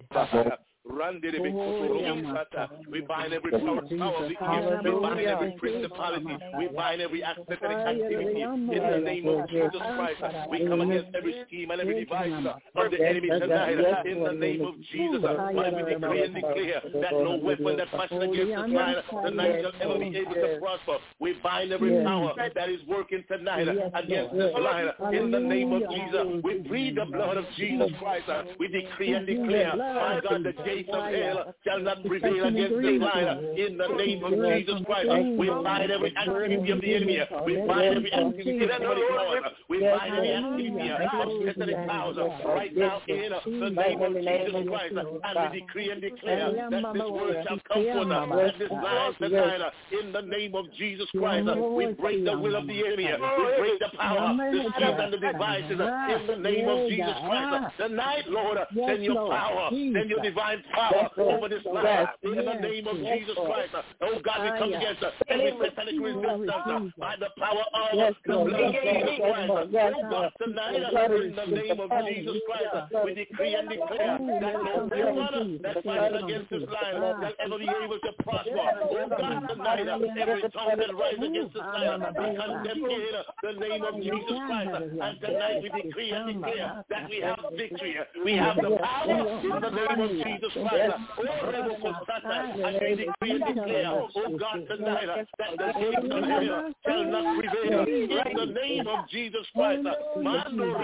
We bind every power, we bind every principality, we bind every aspect of activity in the name of Jesus Christ. We come against every scheme and every device of the enemy tonight in the name of Jesus. Father, we decree and declare that no weapon that fashioned against us tonight shall ever be able to prosper. We bind every power that is working tonight against this line in the name of Jesus. We plead the blood of Jesus Christ. We decree and declare, my God, the gates of hell shall not prevail against this line. In the name of Jesus Christ, we bind every activity of the enemy. We bind every activity of demonic powers. We bind every activity of satanic powers right now in the name of Jesus Christ. And we decree and declare that this word shall come forth at this line tonight in the name of Jesus Christ. We break the will of the enemy. We break the power, the schemes and the devices in the name of Jesus Christ. Tonight, Lord, send your power, send your divine power over this line in the name of Jesus Christ. Oh God, we come against every satanic resistance by the power of the blood of Jesus Christ. Oh God, tonight, in the name of Jesus Christ, we decree and declare that no weapon that fights against this line shall ever be able to prosper. Oh God, tonight, every tongue that rises against this line, we condemn in the name of Jesus Christ. And tonight we decree and declare that we have victory. We have the power in the name of Jesus Christ. And we decree and declare, oh God, tonight, that the kings of hell shall not prevail. In the name of Jesus Christ. My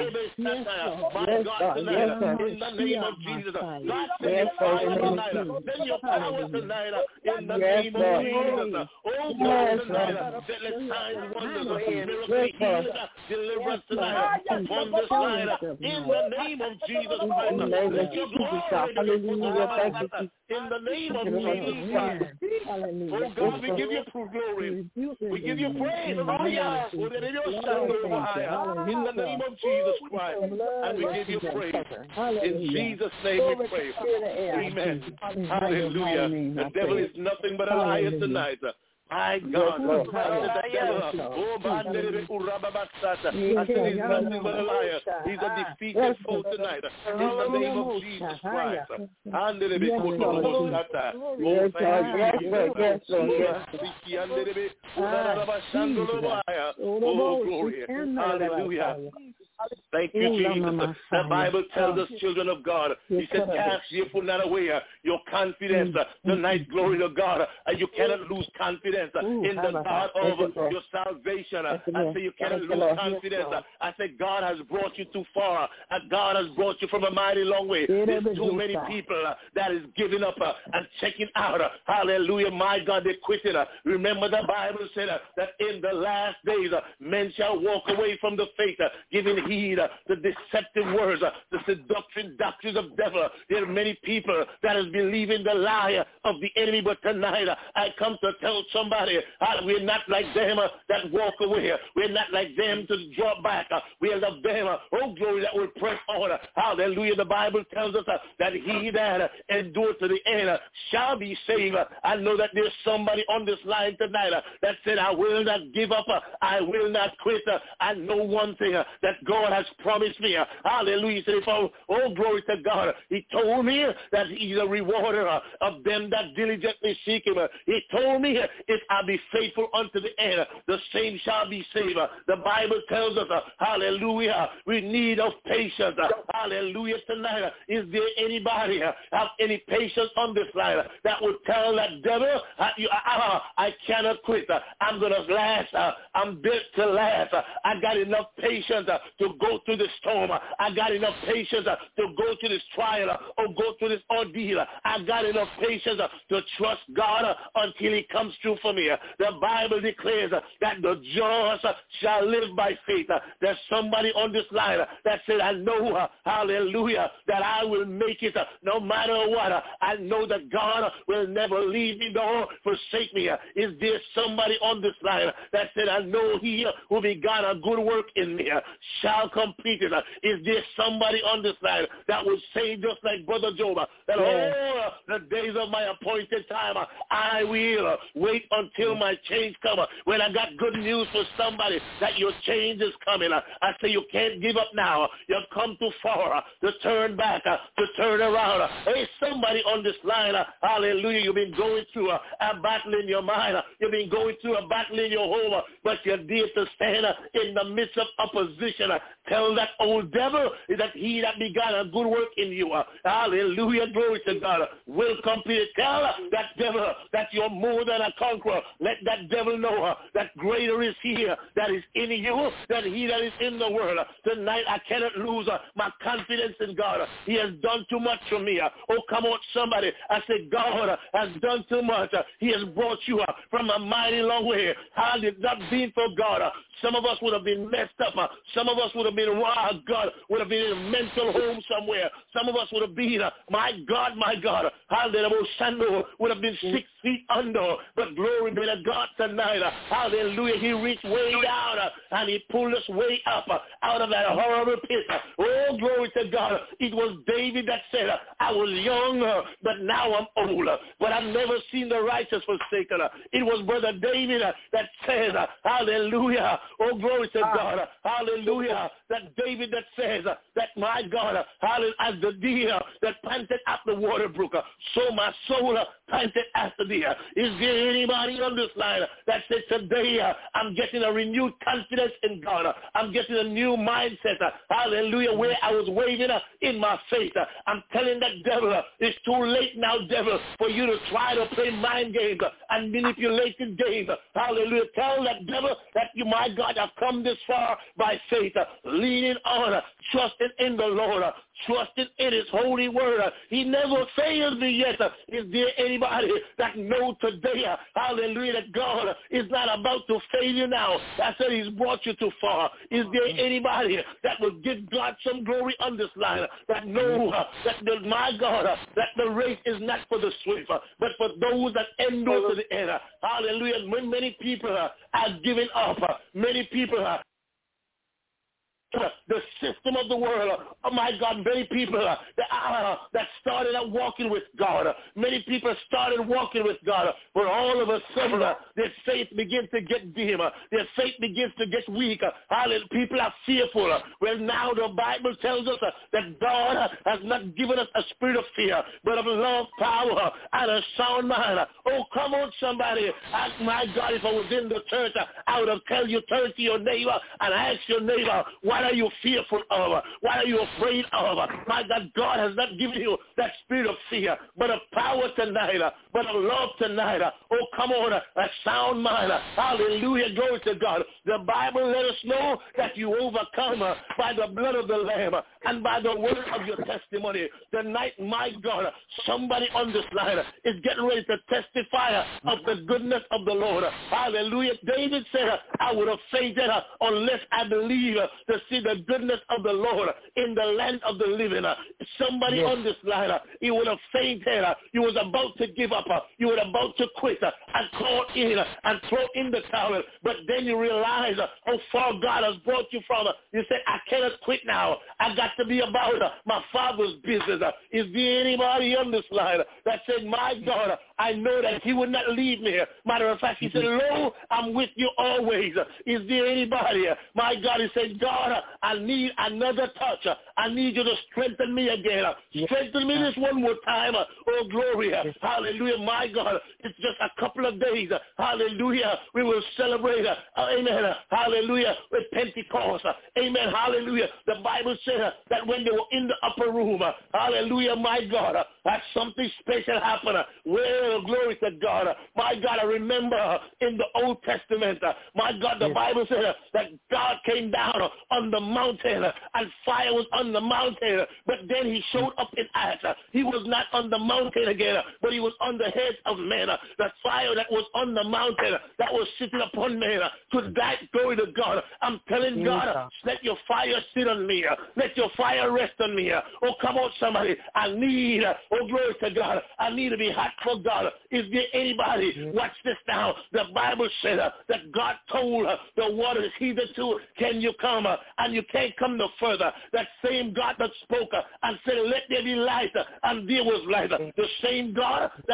God, tonight, in the name of Jesus. God, send your power tonight. Send your power tonight in the name of Jesus. Oh God, tonight, that let signs, wonders, miracles, healing, deliverance tonight upon this line. In the name of Jesus Christ. Let your glory in the name of Jesus Christ. Oh God, we give you glory. We give you praise. In the name of Jesus Christ. And we give you praise. In Jesus' name we pray. Amen. Hallelujah. The devil is nothing but a liar tonight. My God, the devil, I said he's nothing but a liar. He's a defeated foe tonight. In the name of Jesus Christ. Oh, glory. Hallelujah. Thank you, Jesus. The Bible tells us, children of God, he said, cast therefore not away your confidence. Tonight, glory to God. You cannot lose confidence in the God of your salvation. I say you cannot lose confidence. I say God has brought you too far. God has brought you from a mighty long way. There's too many people that is giving up and checking out. Hallelujah. My God, they quitted. Remember the Bible said that in the last days, men shall walk away from the faith, giving heed the deceptive words, the seductive doctrines of devil. There are many people that is believing the lie of the enemy, but tonight I come to tell somebody we're not like them that walk away. We're not like them to draw back. We are of them, oh glory, that will press on. Hallelujah. The Bible tells us that he that endures to the end shall be saved. I know that there's somebody on this line tonight that said, I will not give up. I will not quit. I know one thing, that God has promised me. Hallelujah. He said, oh, glory to God. He told me that he's a rewarder of them that diligently seek him. He told me if I be faithful unto the end, the same shall be saved. The Bible tells us, hallelujah, we need of patience. Hallelujah. Tonight, is there anybody have any patience on this line that would tell that devil, I cannot quit. I'm going to last. I'm built to last. I got enough patience to go through the storm. I got enough patience to go through this trial or go through this ordeal. I got enough patience to trust God until he comes through for me. The Bible declares that the just shall live by faith. There's somebody on this line that said, I know, hallelujah, that I will make it no matter what. I know that God will never leave me nor forsake me. Is there somebody on this line that said, I know he who began a good work in me shall complete it? Is there somebody on this line that would say just like Brother Job, that all the days of my appointed time, I will wait until my change comes? When I got good news for somebody that your change is coming, I say you can't give up now. You've come too far to turn back, to turn around. Hey, somebody on this line, hallelujah, you've been going through a battle in your mind. You've been going through a battle in your home, but you're there to stand in the midst of opposition. Tell that old devil that he that began a good work in you, hallelujah, glory to God, will will complete it. Tell that devil that you're more than a conqueror. Let that devil know that greater is he that is in you than he that is in the world. Tonight I cannot lose my confidence in God. He has done too much for me. Oh, come on, somebody. I said, God has done too much. He has brought you from a mighty long way. Had it not been for God, some of us would have been messed up. Some of us would have been, God, would have been in a mental home somewhere. Some of us would have been, my God, hallelujah, would have been 6 feet under. But glory be to God tonight. Hallelujah. He reached way down and he pulled us way up out of that horrible pit. Oh, glory to God. It was David that said, I was young, but now I'm old. But I've never seen the righteous forsaken. It was Brother David that said, hallelujah. Oh, glory to God. Hallelujah. That David that says that my God, hallelujah, as the deer that panted at the water brook, so my soul panted after thee. Is there anybody on this line that said today I'm getting a renewed confidence in God? I'm getting a new mindset. Hallelujah. Where I was waving in my faith. I'm telling that devil, it's too late now, devil, for you to try to play mind games and manipulated games. Hallelujah. Tell that devil that you, my God, have come this far by faith, leaning on, trusting in the Lord, trusting in his holy word. He never failed me yet. Is there anybody that knows today, hallelujah, that God is not about to fail you now? I said he's brought you too far. Is there anybody that will give God some glory on this line, that know that my God, that the race is not for the swift, but for those that endure to the end? Hallelujah. When many people are giving up, many people are the system of the world. Oh my God, many people that started out walking with God. Many people started walking with God, but all of a sudden their faith begins to get dim. Their faith begins to get weak. People are fearful. Well, now the Bible tells us that God has not given us a spirit of fear, but of love, power, and a sound mind. Oh, come on, somebody. My God, if I was in the church, I would have tell you, turn to your neighbor and ask your neighbor, what are you fearful of? What are you afraid of? My God, God has not given you that spirit of fear, but of power tonight, but of love tonight. Oh, come on, a sound mind. Hallelujah, glory to God. The Bible let us know that you overcome by the blood of the Lamb and by the word of your testimony. Tonight, my God, somebody on this line is getting ready to testify of the goodness of the Lord. Hallelujah. David said, I would have fainted unless I believe to see the goodness of the Lord in the land of the living. Somebody on this line, you would have fainted. You was about to give up. You were about to quit and call in and throw in the towel. But then you realize how far God has brought you from. You say, I cannot quit now. I got to be about my Father's business. Is there anybody on this line that said, my God, I know that he would not leave me? Matter of fact, he said, lo, I'm with you always. Is there anybody? My God, he said, God, I need another touch. I need you to strengthen me again. Strengthen me this one more time. Oh, glory. Hallelujah. My God, it's just a couple of days. Hallelujah. We will celebrate. Amen. Hallelujah. With Pentecost. Amen. Hallelujah. The Bible said that when they were in the upper room, hallelujah, my God, that something special happened. Well, glory to God. My God, I remember in the Old Testament, my God, the Bible said that God came down on the mountain and fire was on the mountain, but then he showed up in Acts. He was not on the mountain again, but he was on the heads of men. The fire that was on the mountain that was sitting upon men. To that, glory to God. I'm telling God, let your fire sit on me. Let your fire rest on me. Oh, come on, somebody. I need, oh, glory to God. I need to be hot for God. Is there anybody? Watch this now. The Bible said that God told the waters hitherto, can you come? And you can't come no further. That same God that spoke and said, let there be light, and there was light. The same God that,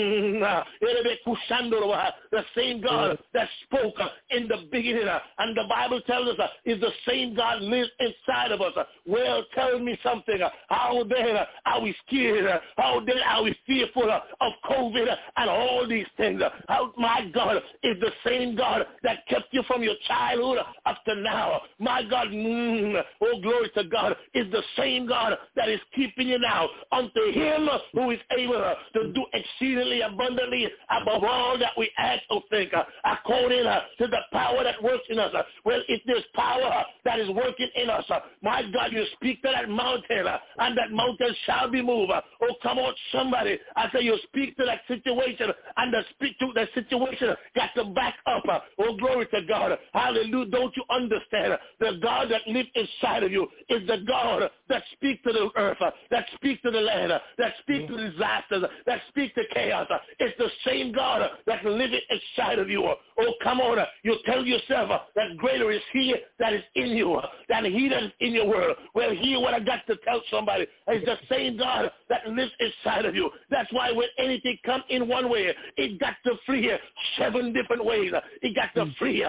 the same God that spoke in the beginning, and the Bible tells us is the same God lives inside of us. Well, tell me something. How then are we scared? How then are we fearful of COVID and all these things? How, my God, is the same God that kept you from your childhood up to now. My God, God, oh, glory to God, is the same God that is keeping you now. Unto him who is able to do exceedingly abundantly above all that we ask or think, according to the power that works in us. Well, if there's power that is working in us, my God, you speak to that mountain, and that mountain shall be moved. Oh, come on, somebody. I say you speak to that situation, and the situation got to back up. Oh, glory to God. Hallelujah. Don't you understand? The God that lives inside of you is the God that speaks to the earth, that speaks to the land, that speaks to disasters, that speaks to chaos. It's the same God that lives inside of you. Oh, come on. You tell yourself that greater is he that is in you than he that is in your world. Well, hear what I got to tell somebody. It's the same God that lives inside of you. That's why when anything comes in one way, it got to flee 7 different ways. It got to flee.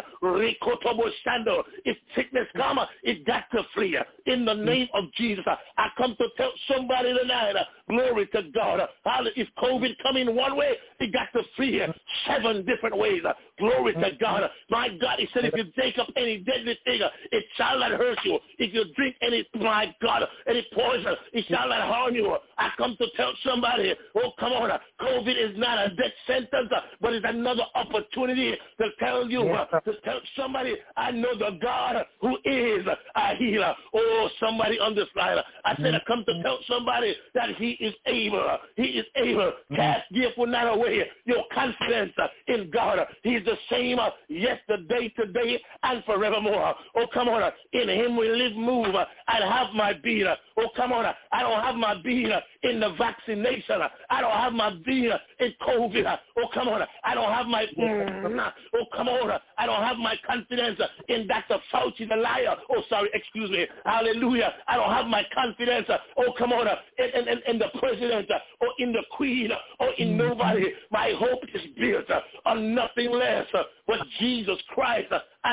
If sickness comes, it got to flee. In the name of Jesus, I come to tell somebody tonight, glory to God. If COVID come in one way, it got to flee 7 different ways. Glory to God. My God, he said, if you take up any deadly thing, it shall not hurt you. If you drink any, my God, any poison, it shall not harm you. I come to tell somebody, oh, come on, COVID is not a death sentence, but it's another opportunity to tell you, to tell somebody, I know the God who is a healer. Oh, somebody on this line, I said I come to tell somebody that he is able. He is able. Cast therefore not away your confidence in God. He's the same yesterday, today, and forevermore. Oh, come on. In him we live, move, and have my being. Oh, come on. I don't have my being in the vaccination. I don't have my being in COVID. Oh, come on. I don't have my, oh, come on. I don't have my confidence in Dr. Fauci, the liar. Oh, sorry, excuse me. Hallelujah. I don't have my confidence, oh, come on, in the president, or in the queen, or in nobody. My hope is built on nothing less but Jesus Christ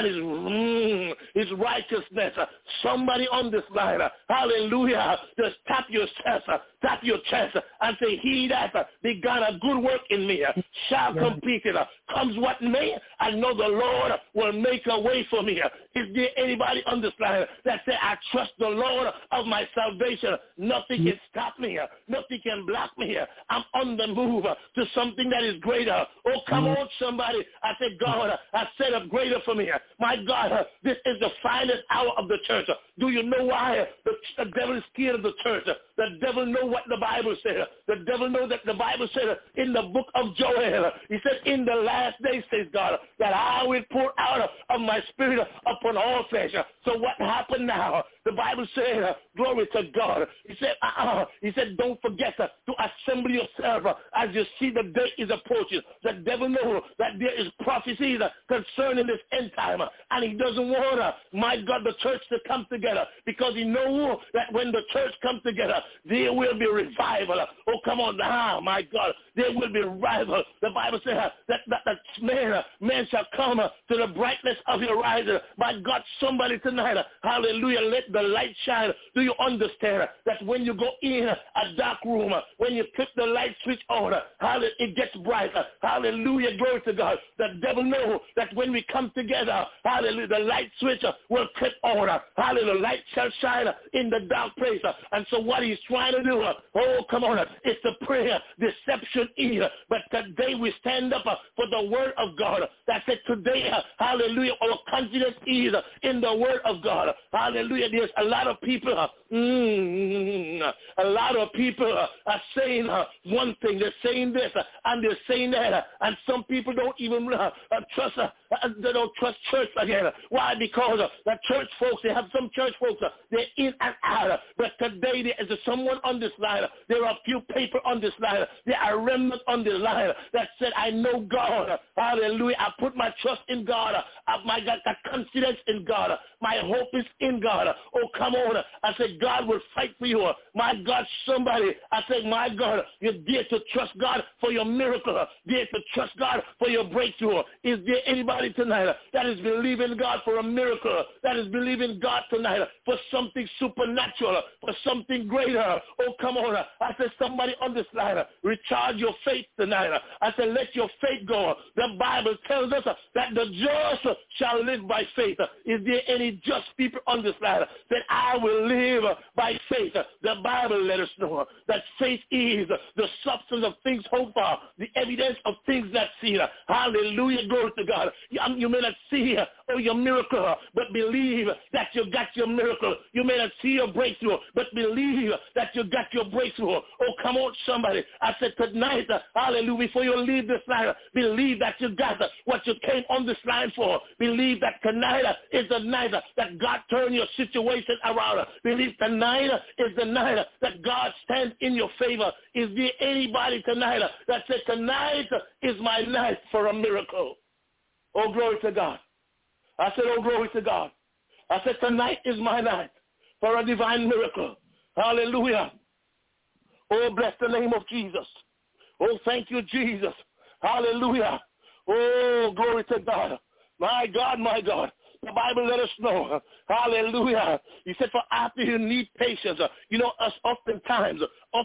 and his righteousness. Somebody on this line, hallelujah, just tap your chest, and say, he that began a good work in me shall complete it. Comes what may, I know the Lord will make a way for me. Is there anybody on this line that say, I trust the Lord of my salvation? Nothing can stop me. Nothing can block me. I'm on the move to something that is greater. Oh, come on, somebody. I said, God, I set up greater for me. My God, this is the finest hour of the church. Do you know why the devil is scared of the church? The devil know what the Bible said. The devil know that the Bible said in the book of Joel, he said, in the last days, says God, that I will pour out of my spirit upon all flesh. So what happened now? The Bible said, glory to God. He said, don't forget to assemble yourself as you see the day is approaching. The devil knows that there is prophecies concerning this end time, and he doesn't want, my God, the church to come together, because he knows that when the church comes together, there will be revival. Oh, come on, my God, there will be revival. The Bible says that man shall come to the brightness of your rising. My God, somebody tonight, hallelujah, let the light shine. Do you understand that when you go in a dark room, when you click the light switch on, hallelujah, it gets brighter. Hallelujah, glory to God. The devil knows that when we come together, hallelujah, the light switch will click on. Hallelujah, the light shall shine in the dark place. And so what he's trying to do, oh, come on, it's the prayer, deception is. But today we stand up for the word of God. That said today, hallelujah, our confidence is in the word of God. Hallelujah. There's a lot of people, are saying one thing. They're saying this and they're saying that. And some people don't even trust. They don't trust church again. Why? Because the church folks, they have some church folks, they're in and out. But today there is someone on this line. There are a few people on this line. There are remnants on this line that said, I know God. Hallelujah. I put my trust in God. My God, got confidence in God. My hope is in God. Oh, come on. I said, God will fight for you. My God, somebody. I said, my God, you dare to trust God for your miracle. Dare to trust God for your breakthrough. Is there anybody tonight that is believing God for a miracle? That is believing God tonight for something supernatural, for something greater? Oh, come on. I said, somebody on this line, recharge your faith tonight. I said, let your faith go. The Bible tells us that the just shall live by faith. Is there any many just people on this line that I will live by faith. The Bible let us know that faith is the substance of things hoped for, the evidence of things not seen. Hallelujah, glory to God. You may not see your miracle, but believe that you got your miracle. You may not see your breakthrough, but believe that you got your breakthrough. Oh, come on, somebody. I said tonight, hallelujah, before you leave this line, believe that you got what you came on this line for. Believe that tonight is the night that God turned your situation around. Believe tonight is the night that God stands in your favor. Is there anybody tonight that said tonight is my night for a miracle? Oh, glory to God. I said, oh, glory to God. I said, tonight is my night for a divine miracle. Hallelujah. Oh, bless the name of Jesus. Oh, thank you, Jesus. Hallelujah. Oh, glory to God. My God, my God. The Bible let us know. Hallelujah. He said, for after you need patience. You know, us oftentimes,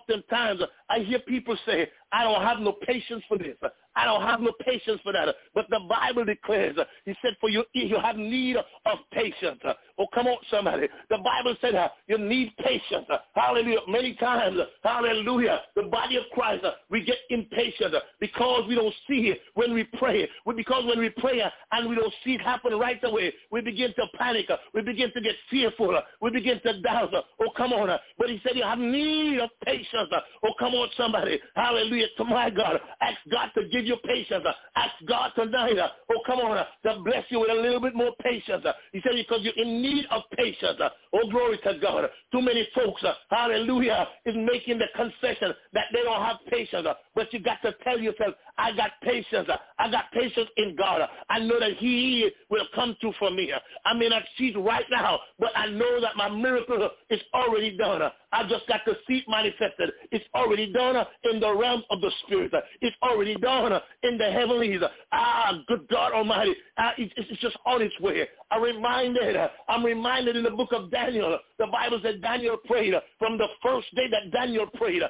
I hear people say, I don't have no patience for this. I don't have no patience for that. But the Bible declares, he said, for you have need of patience. Oh, come on, somebody. The Bible said you need patience. Hallelujah. Many times, hallelujah, the body of Christ, we get impatient because we don't see it when we pray. Because when we pray and we don't see it happen right away, we begin to panic. We begin to get fearful. We begin to doubt. Oh, come on. But he said you have need of patience. Oh, come on, somebody. Hallelujah. To my God. Ask God to give you patience. Ask God tonight. Oh, come on. To bless you with a little bit more patience. He said because you're in need of patience. Oh, glory to God. Too many folks, hallelujah, is making the concession that they don't have patience. But you got to tell yourself, I got patience. I got patience in God. I know that he will come through for me. I may not see it right now, but I know that my miracle is already done. I just got to see it manifested. It's already done in the realm of the Spirit. It's already done in the heavenlies. Good God Almighty. It's just on its way. I'm reminded in the book of Daniel, the Bible said Daniel prayed from the first day that Daniel prayed.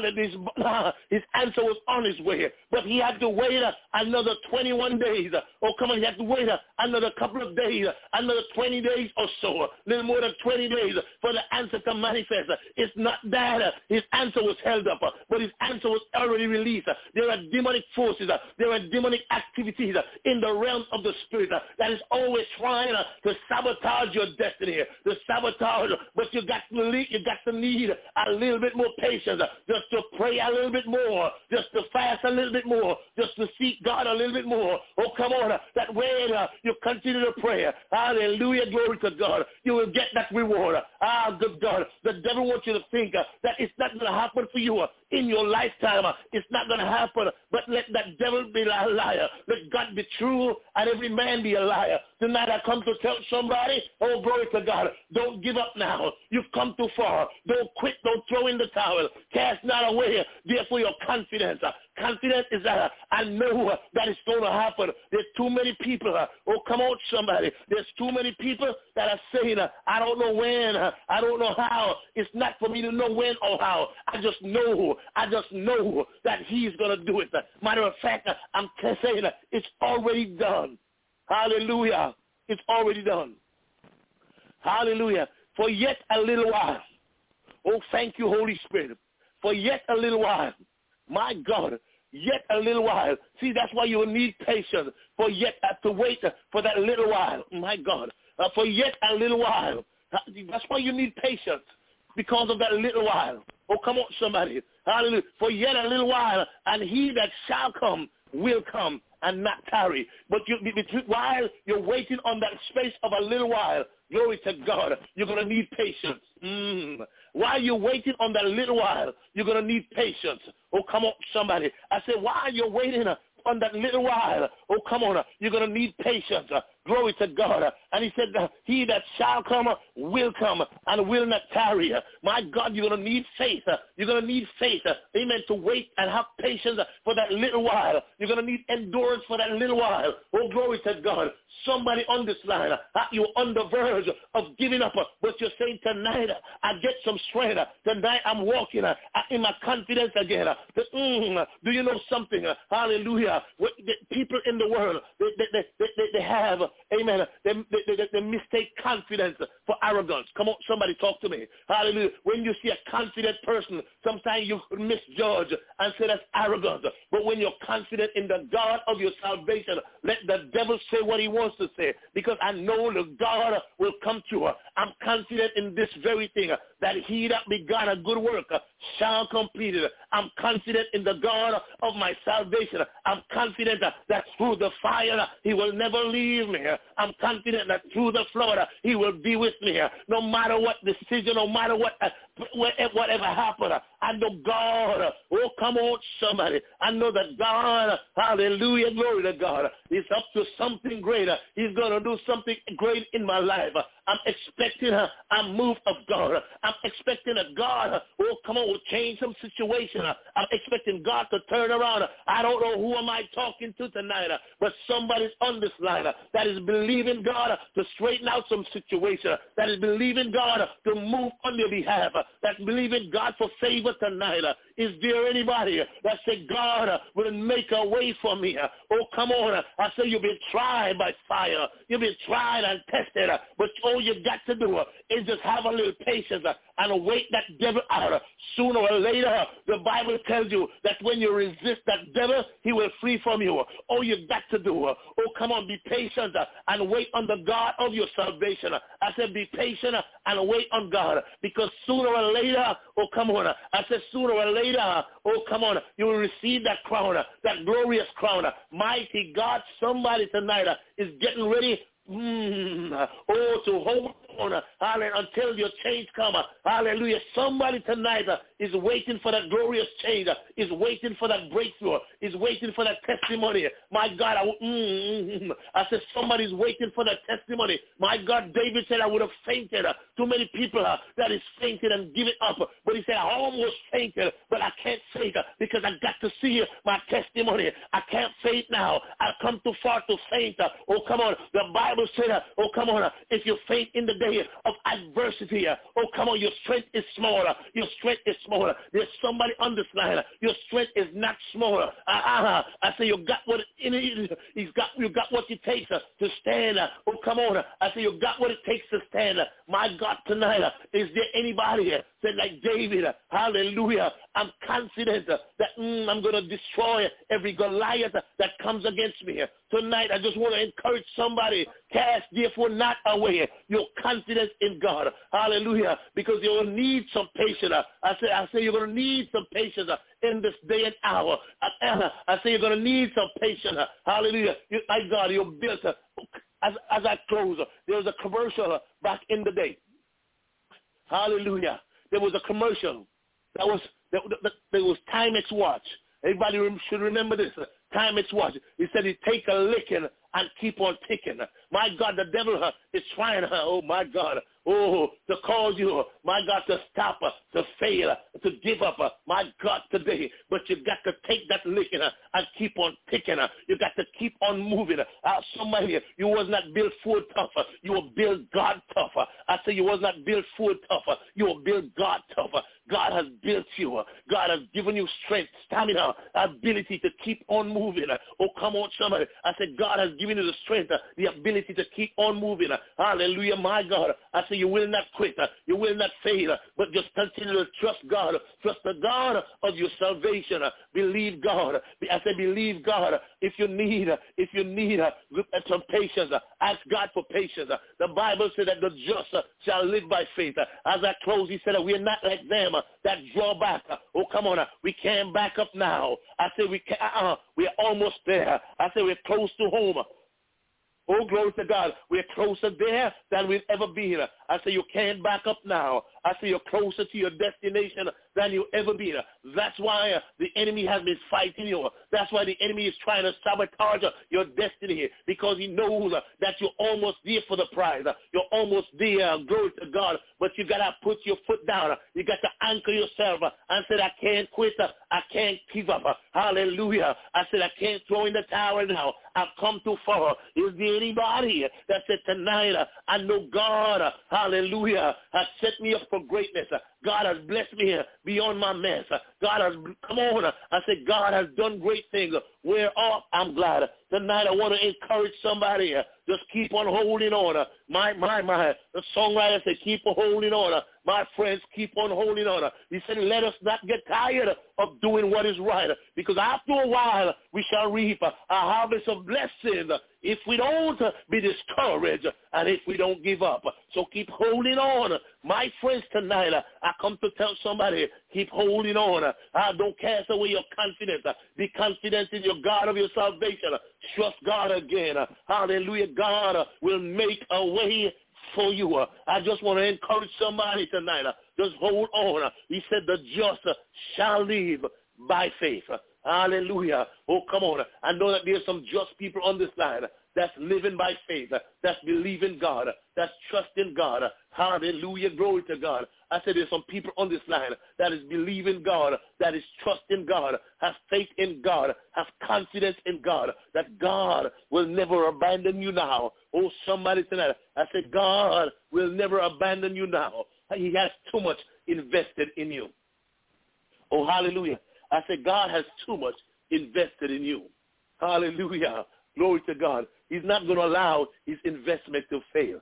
His answer was on his way. But he had to wait another 21 days. Oh, come on, he had to wait another couple of days, another 20 days or so, a little more than 20 days for the answer to manifest. It's not that his answer was held up, but his answer was already released. There are demonic forces, there are demonic activities in the realm of the Spirit that is always trying to sabotage your destiny, to sabotage. But you got to need a little bit more patience, just to pray a little bit more, just to fast a little bit more, just to seek God a little bit more. Oh, come on, that way you continue to pray. Hallelujah, glory to God. You will get that reward. Good God. The devil wants you to think that it's not going to happen for you in your lifetime. It's not going to happen. But let that devil be a liar. Let God be true and every man be a liar. Tonight I come to tell somebody, oh, glory to God, don't give up now. You've come too far. Don't quit. Don't throw in the towel. Cast not away, therefore, your confidence. Confidence is that I know that it's going to happen. There's too many people. Oh, come on, somebody. There's too many people that are saying, I don't know when. I don't know how. It's not for me to know when or how. I just know that he's going to do it. Matter of fact, I'm saying it's already done. Hallelujah. It's already done. Hallelujah. For yet a little while. Oh, thank you, Holy Spirit. For yet a little while. My God, yet a little while. See, that's why you need patience. For yet to wait for that little while. My God. For yet a little while. That's why you need patience. Because of that little while. Oh, come on, somebody. Hallelujah. For yet a little while, and he that shall come will come and not tarry. But while you're waiting on that space of a little while, glory to God, you're going to need patience. While you're waiting on that little while, you're going to need patience. Oh, come on, somebody. I said, while you're waiting on that little while, oh, come on, you're going to need patience. Glory to God. And he said, he that shall come will come and will not tarry. My God, you're going to need faith. You're going to need faith, amen, to wait and have patience for that little while. You're going to need endurance for that little while. Oh, glory to God. Somebody on this line, you're on the verge of giving up, but you're saying, tonight I get some strength. Tonight I'm walking in my confidence again. Do you know something? Hallelujah. The people in the world, they have amen, they mistake confidence for arrogance. Come on, somebody talk to me. Hallelujah. When you see a confident person, sometimes you misjudge and say that's arrogance. But when you're confident in the God of your salvation, let the devil say what he wants to say, because I know the God will come true. I'm confident in this very thing, that he that began a good work shall complete it. I'm confident in the God of my salvation. I'm confident that through the fire, he will never leave me. I'm confident that through the flood, he will be with me. No matter what decision, no matter whatever happened, I know God. Oh, come on, somebody. I know that God, hallelujah, glory to God, is up to something greater. He's going to do something great in my life. I'm expecting a move of God. I'm expecting that God, oh, come on, will change some situation. I'm expecting God to turn around. I don't know who am I talking to tonight, but somebody's on this line that is believing God to straighten out some situation, that is believing God to move on your behalf, that's believing God for favor tonight. Is there anybody that say God will make a way for me? Oh, come on. I say you've been tried by fire. You've been tried and tested, but all you got to do is just have a little patience and wait that devil out. Sooner or later, the Bible tells you that when you resist that devil, he will flee from you. All you got to do, oh, come on, be patient and wait on the God of your salvation. I said be patient and wait on God, because sooner or later, oh, come on, I said sooner or later, oh, come on, you will receive that crown, that glorious crown. Mighty God, somebody tonight is getting ready to hold on, hallelujah, until your change come. Hallelujah. Somebody tonight is waiting for that glorious change, is waiting for that breakthrough, is waiting for that testimony. My God, I said somebody's waiting for that testimony. My God, David said I would have fainted. Too many people that is fainted and give it up. But he said I almost fainted, but I can't faint because I got to see my testimony. I can't faint now. I've come too far to faint. Oh, come on. The Bible said, oh, come on. If you faint in the day of adversity, oh, come on, your strength is smaller. Your strength is smaller. There's somebody on this line. Your strength is not smaller. I say you got what you got what it takes to stand. Oh, come on. I say you got what it takes to stand. My God, tonight, is there anybody said like David? Hallelujah. I'm confident that I'm going to destroy every Goliath that comes against me. Tonight, I just want to encourage somebody, cast therefore not away your confidence in God. Hallelujah. Because you will need some patience. I say you're going to need some patience in this day and hour. I say you're going to need some patience. Hallelujah. My God, you're built. As I close, there was a commercial back in the day. Hallelujah. There was a commercial that was Timex watch. Everybody should remember this. Timex watch. He said he'd take a licking and keep on ticking. My God, the devil is trying, oh my God, to cause you, my God, to stop, to fail, to give up, my God, today. But you got to take that licking and keep on ticking. You got to keep on moving. Somebody, you was not built Ford tough. You were built God tough. I say you was not built Ford tough. You were built God tough. God has built you. God has given you strength, stamina, ability to keep on moving. Oh, come on, somebody. I said God has given you the strength, the ability to keep on moving. Hallelujah, my God. I say you will not quit. You will not fail, but just continue to trust God. Trust the God of your salvation. Believe God. I say believe God. If you need some patience, ask God for patience. The Bible said that the just shall live by faith. As I close, he said that we are not like them that draw back. Oh, come on. We can't back up now. I say we're almost there. I say we're close to home. Oh, glory to God. We're closer there than we've ever been. I say you can't back up now. I say you're closer to your destination than you've ever been. That's why the enemy has been fighting you. That's why the enemy is trying to sabotage your destiny, because he knows that you're almost there for the prize. You're almost there, glory to God, but you got to put your foot down. You got to anchor yourself and say, I can't quit. I can't give up. Hallelujah. I said, I can't throw in the towel now. I've come too far. Is there anybody that said tonight, I know God, hallelujah, has set me up for greatness. God has blessed me beyond my mess. God has, come on, I said, God has done great things. Whereof I'm glad. Tonight I want to encourage somebody. Just keep on holding on. The songwriter said, keep on holding on. My friends, keep on holding on. He said, let us not get tired of doing what is right, because after a while we shall reap a harvest of blessings if we don't be discouraged and if we don't give up. So keep holding on. My friends, tonight I come to tell somebody, keep holding on. Don't cast away your confidence. Be confident in your God of your salvation. Trust God again. Hallelujah. God will make a way for you. I just want to encourage somebody tonight. Just hold on. He said the just shall live by faith. Hallelujah. Oh, come on. I know that there's some just people on this line that's living by faith, that's believing God, that's trusting God. Hallelujah. Glory to God. I said there's some people on this line that is believing God, that is trusting God, has faith in God, has confidence in God, that God will never abandon you now. Oh, somebody tonight, I said God will never abandon you now. He has too much invested in you. Oh, hallelujah. I said God has too much invested in you. Hallelujah. Glory to God. He's not going to allow his investment to fail.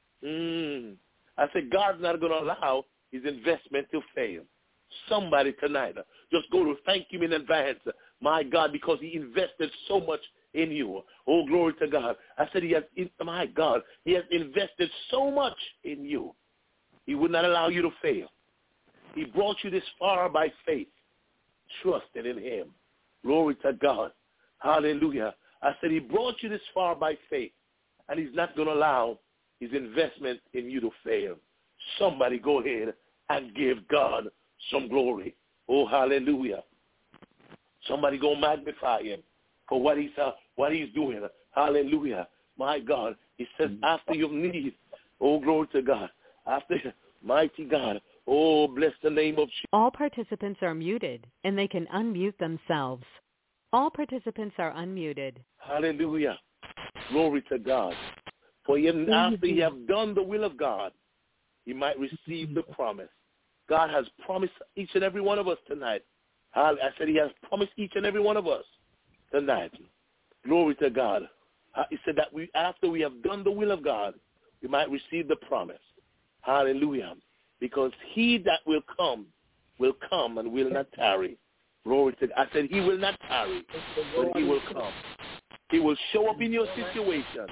I said God's not going to allow his investment to fail. Somebody tonight, just go to thank him in advance, my God, because he invested so much in you. Oh, glory to God. I said my God, he has invested so much in you. He would not allow you to fail. He brought you this far by faith, trusting in him. Glory to God. Hallelujah. I said he brought you this far by faith, and he's not going to allow his investment in you to fail. Somebody go ahead and give God some glory. Oh, hallelujah. Somebody go magnify him for what he's doing. Hallelujah. My God. He says after your need, oh, glory to God. After, mighty God, oh, bless the name of Jesus. All participants are muted, and they can unmute themselves. All participants are unmuted. Hallelujah. Glory to God. For him, after he have done the will of God, he might receive the promise. God has promised each and every one of us tonight. I said he has promised each and every one of us tonight. Glory to God. He said that after we have done the will of God, we might receive the promise. Hallelujah. Because he that will come and will not tarry. Glory to God. I said he will not tarry, but he will come. He will show up in your situation.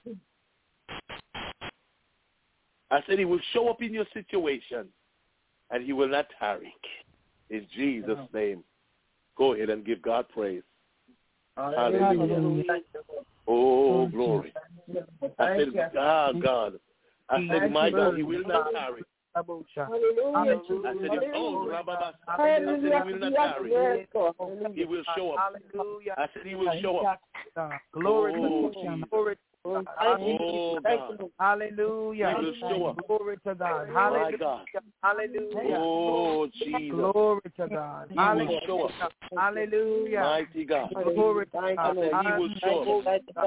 I said he will show up in your situation, and he will not tarry. In Jesus' name. Go ahead and give God praise. Hallelujah. Oh, glory. I said, God. I said, my God, he will not tarry. I said, oh, I said, he will not tarry. He will show up. I said, he will show up. Glory to God. Oh, God. Hallelujah. He will show up. Glory to God. My God. Hallelujah. Oh, Jesus. Glory to God. He will show up. Hallelujah. Mighty God. Glory to God. I said, he will show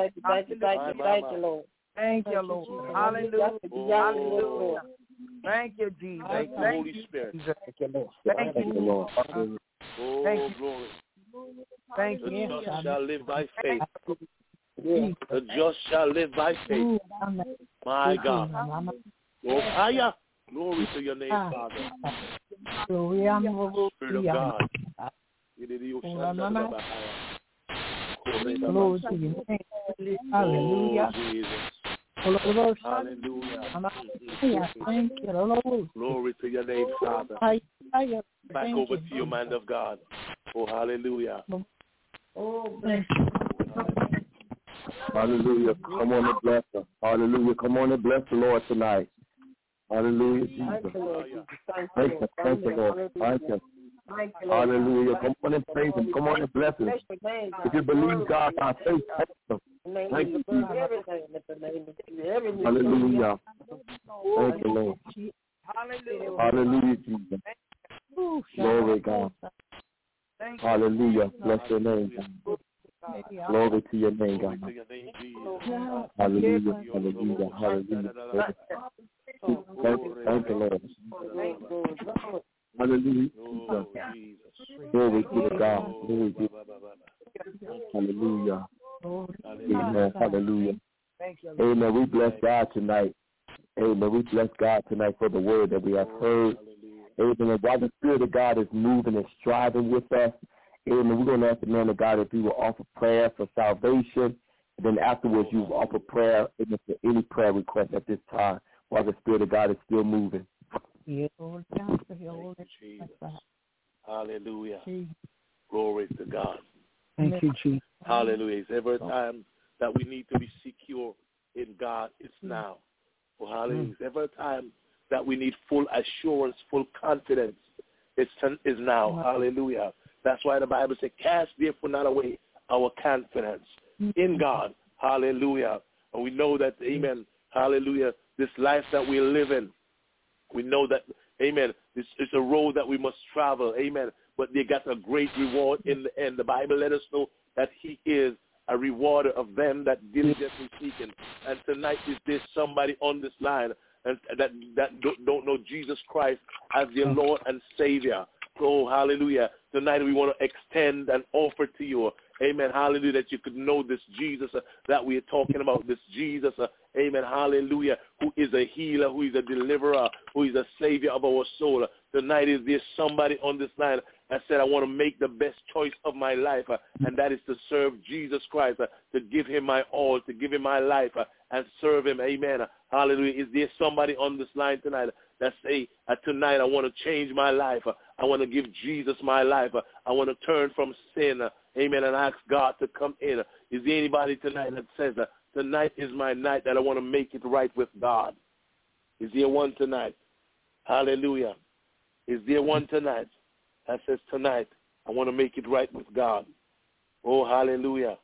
up. Thank you, Lord. Hallelujah. Hallelujah. Thank you, Jesus. Thank you, Holy Spirit. Thank you, Lord. Oh, glory. Thank The you. just shall live by faith. The just shall live by faith. My God. Oh, higher. Glory to your name, Father. Spirit of God. Glory to your name. Hallelujah. Oh, Jesus. Hallelujah. Thank you, Lord. Glory to your name, Father. Back over to you, man of God. Oh, hallelujah. Hallelujah. Come on and bless her. Hallelujah. Come on and bless the Lord tonight. Hallelujah, Jesus. Thank you, Lord. Thank you. Hallelujah. Come on and praise him. Come on and bless him. If you believe God by faith, thank you, Jesus. Hallelujah. Thank you, Lord. Hallelujah, Jesus. Glory, God. Hallelujah. Bless your name, God. Glory to your name, God. Hallelujah. Hallelujah. Hallelujah. Thank you, Lord. Hallelujah. Glory to God. Glory to God. Hallelujah. Amen. Hallelujah. Amen. We bless God tonight. Amen. We bless God tonight for the word that we have heard. Amen. And while the Spirit of God is moving and striving with us, amen, we're going to ask the man of God if he will offer prayer for salvation. And then afterwards, you will offer prayer for any prayer request at this time while the Spirit of God is still moving. Hallelujah. Glory to God. Thank you, Jesus. Hallelujah. Is ever a time that we need to be secure in God? It's now. Well, hallelujah. Is ever a time that we need full assurance, full confidence? Is now. Hallelujah. That's why the Bible says, cast therefore not away our confidence in God. Hallelujah. And we know that, amen, hallelujah, this life that we live in, we know that, amen, it's a road that we must travel, amen, but they got a great reward in the end. The Bible let us know that he is a rewarder of them that diligently seek him. And tonight, is there somebody on this line and that don't know Jesus Christ as their Lord and Savior? Oh, hallelujah. Tonight we want to extend an offer to you. Amen. Hallelujah. That you could know this Jesus that we are talking about. This Jesus. Amen. Hallelujah. Who is a healer, who is a deliverer, who is a savior of our soul. Tonight is there somebody on this line that said, I want to make the best choice of my life, and that is to serve Jesus Christ, to give him my all, to give him my life, and serve him. Amen. Hallelujah. Is there somebody on this line tonight that say, tonight I want to change my life. I want to give Jesus my life. I want to turn from sin. Amen. And ask God to come in. Is there anybody tonight that says, tonight is my night that I want to make it right with God? Is there one tonight? Hallelujah. Is there one tonight that says, tonight I want to make it right with God? Oh, hallelujah.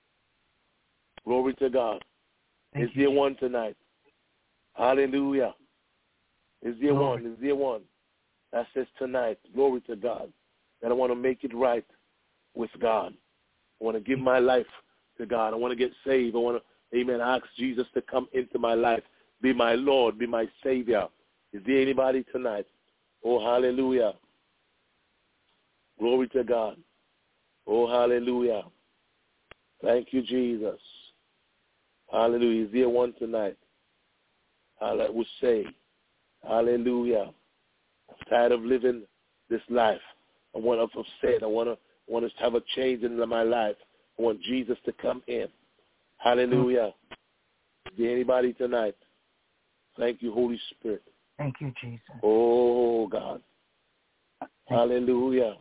Glory to God. Is there one tonight? Hallelujah. Is there one? Is there one that says tonight, glory to God, that I want to make it right with God? I want to give my life to God. I want to get saved. I want to, amen, ask Jesus to come into my life, be my Lord, be my Savior. Is there anybody tonight? Oh, hallelujah. Glory to God. Oh, hallelujah. Thank you, Jesus. Hallelujah. Is there one tonight that would say, hallelujah, I'm tired of living this life. I want to upset. I want to have a change in my life. I want Jesus to come in. Hallelujah. Is there anybody tonight? Thank you, Holy Spirit. Thank you, Jesus. Oh, God. Hallelujah.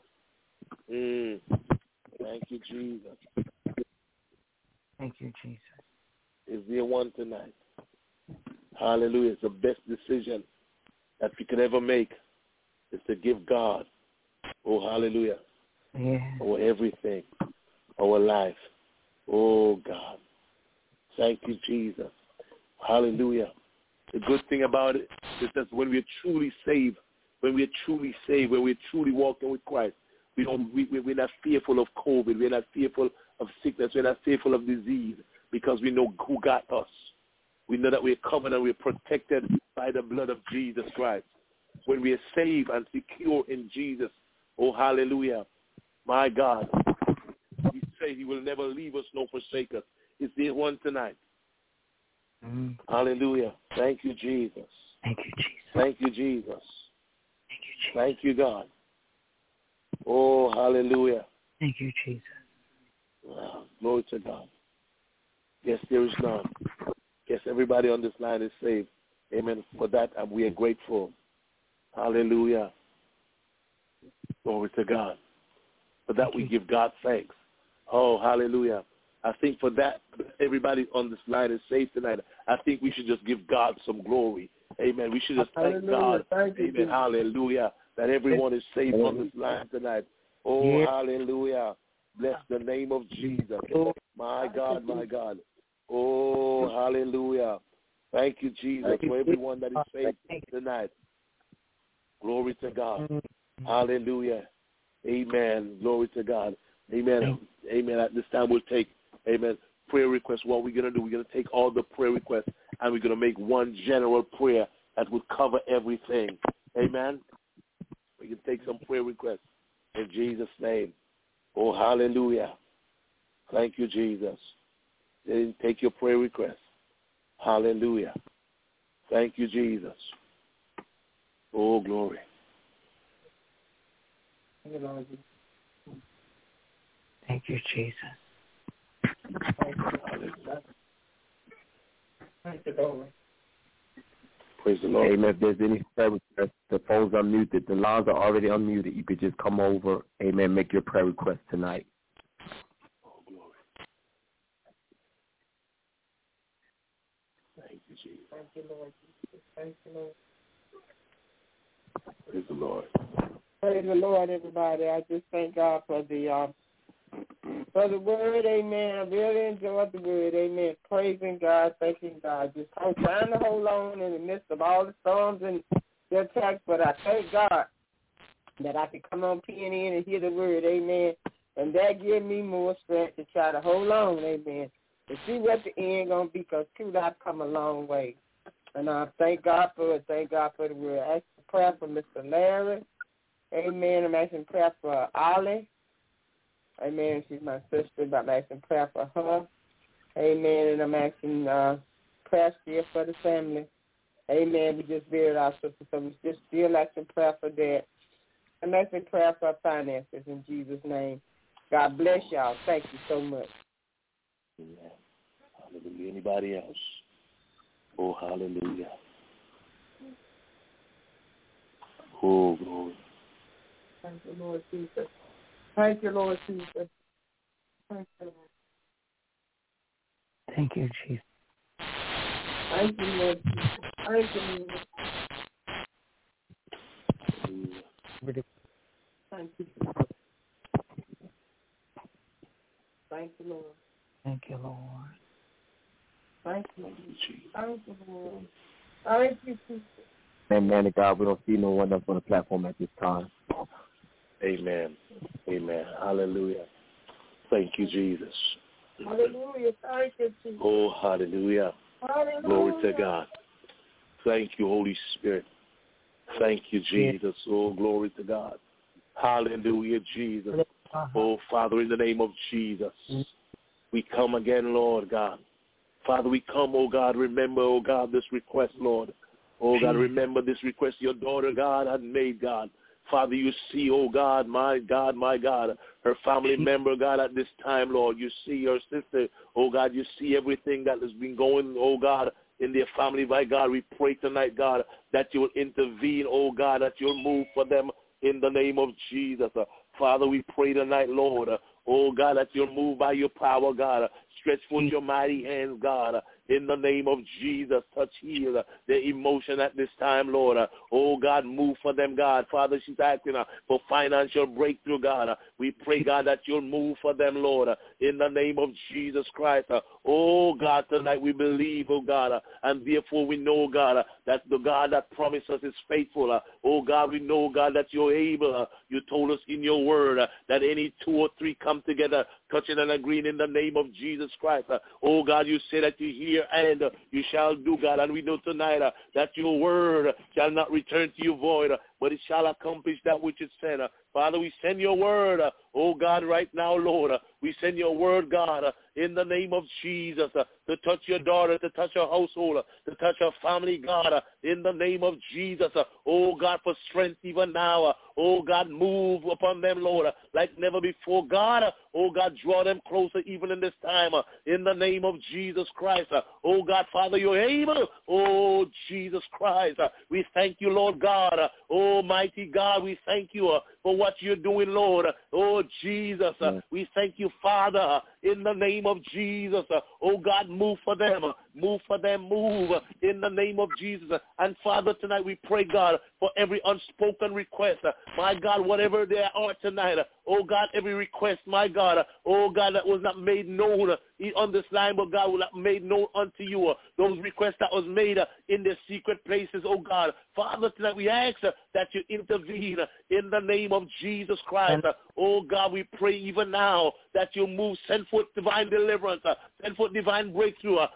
Thank you, Jesus. Thank you, Jesus. Is there one tonight? Hallelujah. It's the best decision that we could ever make is to give God, oh, hallelujah, our everything, our life. Oh, God. Thank you, Jesus. Hallelujah. The good thing about it is that when we're truly saved, when we're truly walking with Christ, we're not fearful of COVID. We're not fearful of sickness. We're not fearful of disease because we know who got us. We know that we're covered and we're protected by the blood of Jesus Christ. When we are saved and secure in Jesus, oh, hallelujah, my God, we say he will never leave us nor forsake us. Is there one tonight? Hallelujah. Thank you, Jesus. Thank you, Jesus. Thank you, Jesus. Thank you, God. Oh, hallelujah. Thank you, Jesus. Glory to God. Yes, there is none. Yes, everybody on this line is saved. Amen. For that, we are grateful. Hallelujah. Glory to God. For that, we give God thanks. Oh, hallelujah. I think for that, everybody on this line is saved tonight. I think we should just give God some glory. Amen. We should just thank God. Amen. Hallelujah. That everyone is saved on this line tonight. Oh, hallelujah. Bless the name of Jesus. My God, my God. Oh, hallelujah. Thank you, Jesus, for everyone that is saved tonight. Glory to God. Hallelujah. Amen. Glory to God. Amen. Amen. At this time, we'll take, amen, prayer requests. What we're going to do, we're going to take all the prayer requests and we're going to make one general prayer that would cover everything. Amen. We can take some prayer requests in Jesus' name. Oh, hallelujah. Thank you, Jesus. Take your prayer requests. Hallelujah. Thank you, Jesus. Oh, glory. Thank you, Jesus. Hallelujah. Thank you, Lord. Praise the Lord. Amen. If there's any prayer requests, the phones are muted. The lines are already unmuted. You could just come over. Amen. Make your prayer request tonight. Oh, glory. Thank you, Jesus. Thank you, Lord Jesus. Thank you, Lord. Praise the Lord. Praise the Lord, everybody. I just thank God for the word, amen. I really enjoyed the word, amen. Praising God, thanking God. Just trying to hold on in the midst of all the storms and the attacks, but I thank God that I can come on PNN and hear the word, amen. And that gives me more strength to try to hold on, amen, to see what the end going to be, because truly I've come a long way. And I thank God for it. Thank God for the word. I ask for prayer for Mr. Larry. Amen. I'm asking prayer for Ollie. Amen. She's my sister, but I'm asking prayer for her. Amen. And I'm asking prayer still for the family. Amen. We just buried our sister, so we just still asking prayer for that. I'm asking prayer for our finances in Jesus' name. God bless y'all. Thank you so much. Amen. Hallelujah. Anybody else? Oh, hallelujah. Oh, glory. Thank you, Lord Jesus. Thank you, Lord Jesus. Thank you, Lord. Thank you, Jesus. Thank you, Lord Jesus. Thank you, Lord. Thank you, Jesus. Thank you, Lord. Thank you, Lord. Thank you, Jesus. Thank you, Lord. Thank you, Jesus. Amen. God, we don't see no one else on the platform at this time. Amen. Amen. Hallelujah. Thank you, Jesus. Hallelujah. Thank you, Jesus. Oh, hallelujah. Hallelujah. Glory to God. Thank you, Holy Spirit. Thank you, Jesus. Oh, glory to God. Hallelujah, Jesus. Oh, Father, in the name of Jesus, we come again, Lord God. Father, we come, oh God, remember, oh God, this request, Lord. Oh God, remember this request your daughter, God, had made, God. Father, you see, oh God, my God, her family member, God, at this time, Lord. You see her sister, oh God, you see everything that has been going, oh God, in their family, my God. We pray tonight, God, that you will intervene, oh God, that you'll move for them in the name of Jesus. Father, we pray tonight, Lord, oh God, that you'll move by your power, God. Stretch forth your mighty hands, God, in the name of Jesus. Touch, heal their emotion at this time, Lord. Oh, God, move for them, God. Father, she's asking for financial breakthrough, God. We pray, God, that you'll move for them, Lord, in the name of Jesus Christ. Oh, God, tonight we believe, oh, God, and therefore we know, God, that the God that promised us is faithful. Oh, God, we know, God, that you're able. You told us in your word that any two or three come together, touching and agreeing in the name of Jesus Christ. Oh, God, you say that you hear and you shall do, God. And we know tonight that your word shall not return to you void, but it shall accomplish that which it said. Father, we send your word, oh, God, right now, Lord. We send your word, God, in the name of Jesus, to touch your daughter, to touch her household, to touch her family, God, in the name of Jesus. Oh, God, for strength even now. Oh, God, move upon them, Lord, like never before. God, oh, God, draw them closer even in this time, in the name of Jesus Christ. Oh, God, Father, you're able. Oh, Jesus Christ. We thank you, Lord God. Almighty God, we thank you for what you're doing, Lord. Oh, Jesus, we thank you, Father, in the name of Jesus. Oh, God, move for them. Move for them. Move in the name of Jesus. And, Father, tonight we pray, God, for every unspoken request. My God, whatever they are tonight, oh, God, every request, my God, oh, God, that was not made known on this line, but God will have made known unto you. Those requests that was made in the secret places, oh, God. Father, tonight we ask that you intervene in the name of Jesus Christ. Oh, God, we pray even now that you move, send forth divine deliverance, send forth divine breakthrough in the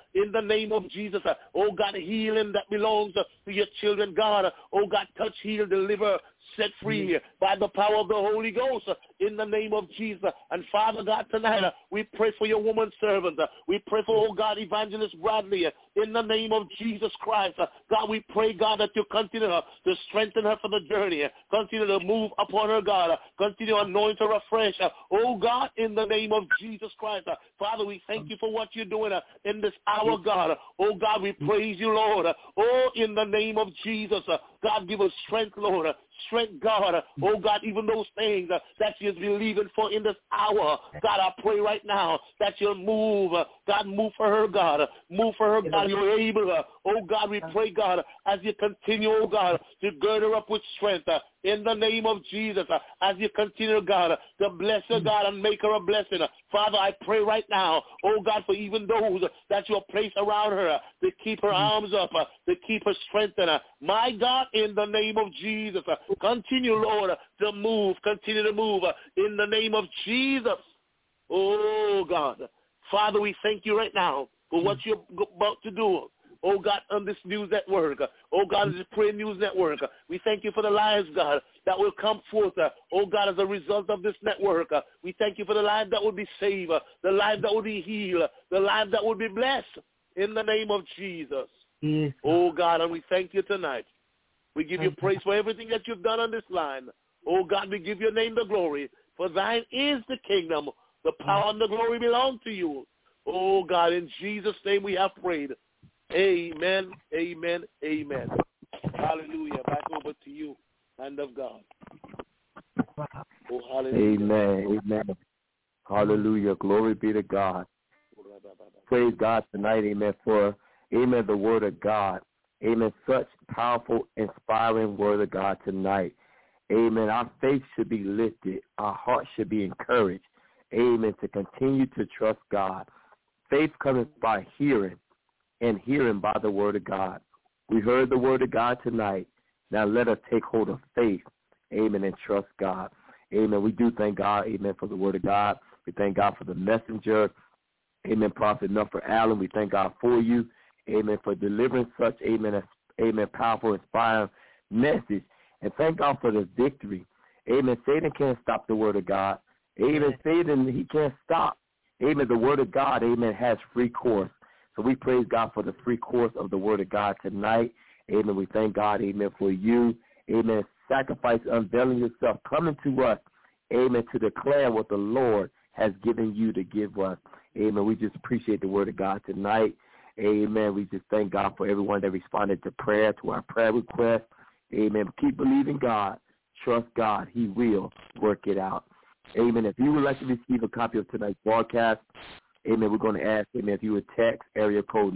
name of Jesus. Oh, God, healing that belongs to your children, God. Oh, God, touch, heal, deliver, set free by the power of the Holy Ghost in the name of Jesus. And Father God, tonight we pray for your woman servant. We pray for, oh God, Evangelist Bradley in the name of Jesus Christ. God, we pray, God, that you continue to strengthen her for the journey. Continue to move upon her, God. Continue to anoint her afresh. Oh God, in the name of Jesus Christ. Father, we thank you for what you're doing in this hour, God. Oh God, we praise you, Lord. Oh, in the name of Jesus. God, give us strength, Lord. Strength, God. Oh, God, even those things that you're believing for in this hour. God, I pray right now that you'll move. God, move for her, God. Move for her, God. You're able. Oh, God, we pray, God, as you continue, oh, God, to gird her up with strength. In the name of Jesus, as you continue, God, to bless her, God, and make her a blessing. Father, I pray right now, oh, God, for even those that you'll place around her to keep her arms up, to keep her strengthened. My God, in the name of Jesus, continue, Lord, to move. Continue to move in the name of Jesus. Oh, God. Father, we thank you right now for what you're about to do. Oh, God, on this news network. Oh, God, this prayer news network. We thank you for the lives, God, that will come forth. Oh, God, as a result of this network. We thank you for the lives that will be saved, the lives that will be healed, the lives that will be blessed in the name of Jesus. Yes. Oh, God, and we thank you tonight. We give you praise for everything that you've done on this line. Oh, God, we give your name the glory, for thine is the kingdom. The power and the glory belong to you. Oh, God, in Jesus' name we have prayed. Amen, amen, amen. Hallelujah. Back over to you, hand of God. Oh, hallelujah. Amen, amen. Hallelujah. Glory be to God. Praise God tonight, amen, for, amen, the word of God. Amen. Such powerful, inspiring word of God tonight. Amen. Our faith should be lifted. Our heart should be encouraged. Amen. To continue to trust God. Faith comes by hearing, and hearing by the word of God. We heard the word of God tonight. Now let us take hold of faith. Amen. And trust God. Amen. We do thank God. Amen. For the word of God. We thank God for the messenger. Amen. Prophet Nuffer Allen. We thank God for you. Amen. For delivering such, amen, powerful, inspiring message. And thank God for the victory. Amen. Satan can't stop the word of God. Amen. Satan, he can't stop. Amen. The word of God, amen, has free course. So we praise God for the free course of the word of God tonight. Amen. We thank God, amen, for you. Amen. Sacrifice, unveiling yourself, coming to us, amen, to declare what the Lord has given you to give us. Amen. We just appreciate the word of God tonight. Amen. We just thank God for everyone that responded to prayer, to our prayer request. Amen. Keep believing God. Trust God. He will work it out. Amen. If you would like to receive a copy of tonight's broadcast, amen, we're going to ask, amen, if you would text area code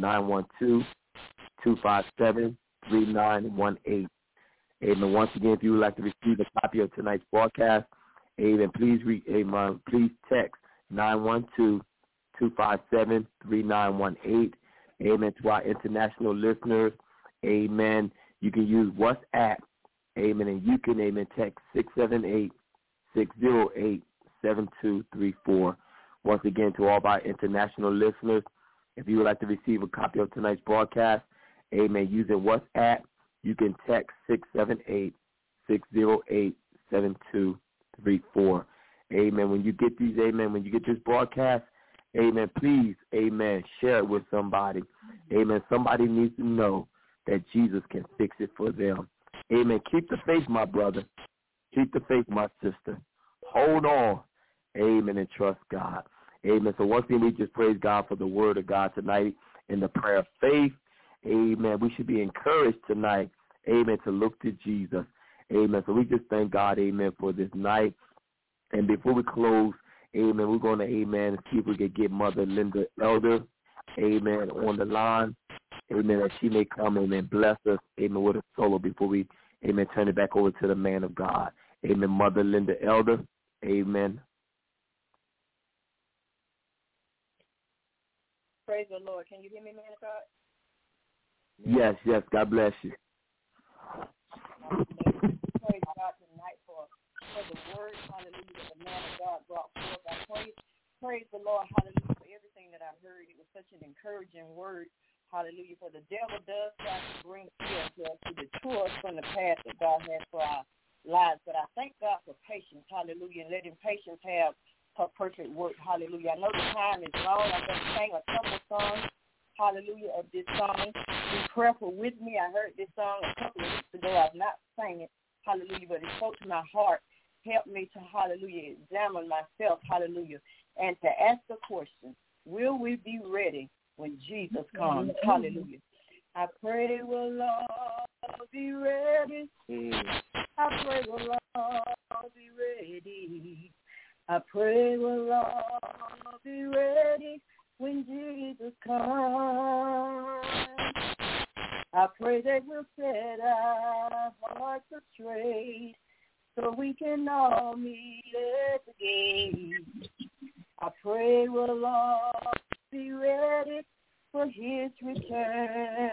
912-257-3918. Amen. Once again, if you would like to receive a copy of tonight's broadcast, amen, please text 912-257-3918. Amen. To our international listeners, amen, you can use WhatsApp, amen, and you can, amen, text 678-608-7234. Once again, to all of our international listeners, if you would like to receive a copy of tonight's broadcast, amen, using WhatsApp, you can text 678-608-7234. Amen. When you get these, amen, when you get this broadcast, amen, please, amen, share it with somebody. Amen. Somebody needs to know that Jesus can fix it for them. Amen. Keep the faith, my brother. Keep the faith, my sister. Hold on. Amen. And trust God. Amen. So once again, we just praise God for the word of God tonight in the prayer of faith. Amen. We should be encouraged tonight. Amen. To look to Jesus. Amen. So we just thank God, amen, for this night. And before we close, amen, we're going to, amen, see if we can get Mother Linda Elder, amen, on the line. Amen, that she may come, amen, bless us, amen, with a solo before we, amen, turn it back over to the man of God. Amen, Mother Linda Elder, amen. Praise the Lord. Can you hear me, man of God? Yes, yes, God bless you. Praise God tonight for the word, hallelujah, that the man of God brought forth. I praise the Lord, hallelujah, for everything that I heard. It was such an encouraging word, Hallelujah. For the devil does try to bring fear to us, to detour us from the path that God has for our lives. But I thank God for patience. Hallelujah. And letting patience have her perfect work. Hallelujah. I know the time is long. I'm going to sing a couple songs. Hallelujah, of this song. Be prayerful with me. I heard this song a couple of weeks ago. I've not sang it. Hallelujah. But it spoke to my heart. Help me to, hallelujah, examine myself. Hallelujah. And to ask the question, will we be ready when Jesus comes? Hallelujah. I pray we'll all be ready. I pray we'll all be ready. I pray we'll all be ready when Jesus comes. I pray that we'll set our hearts straight so we can all meet at the gate. I pray we'll all be ready for his return.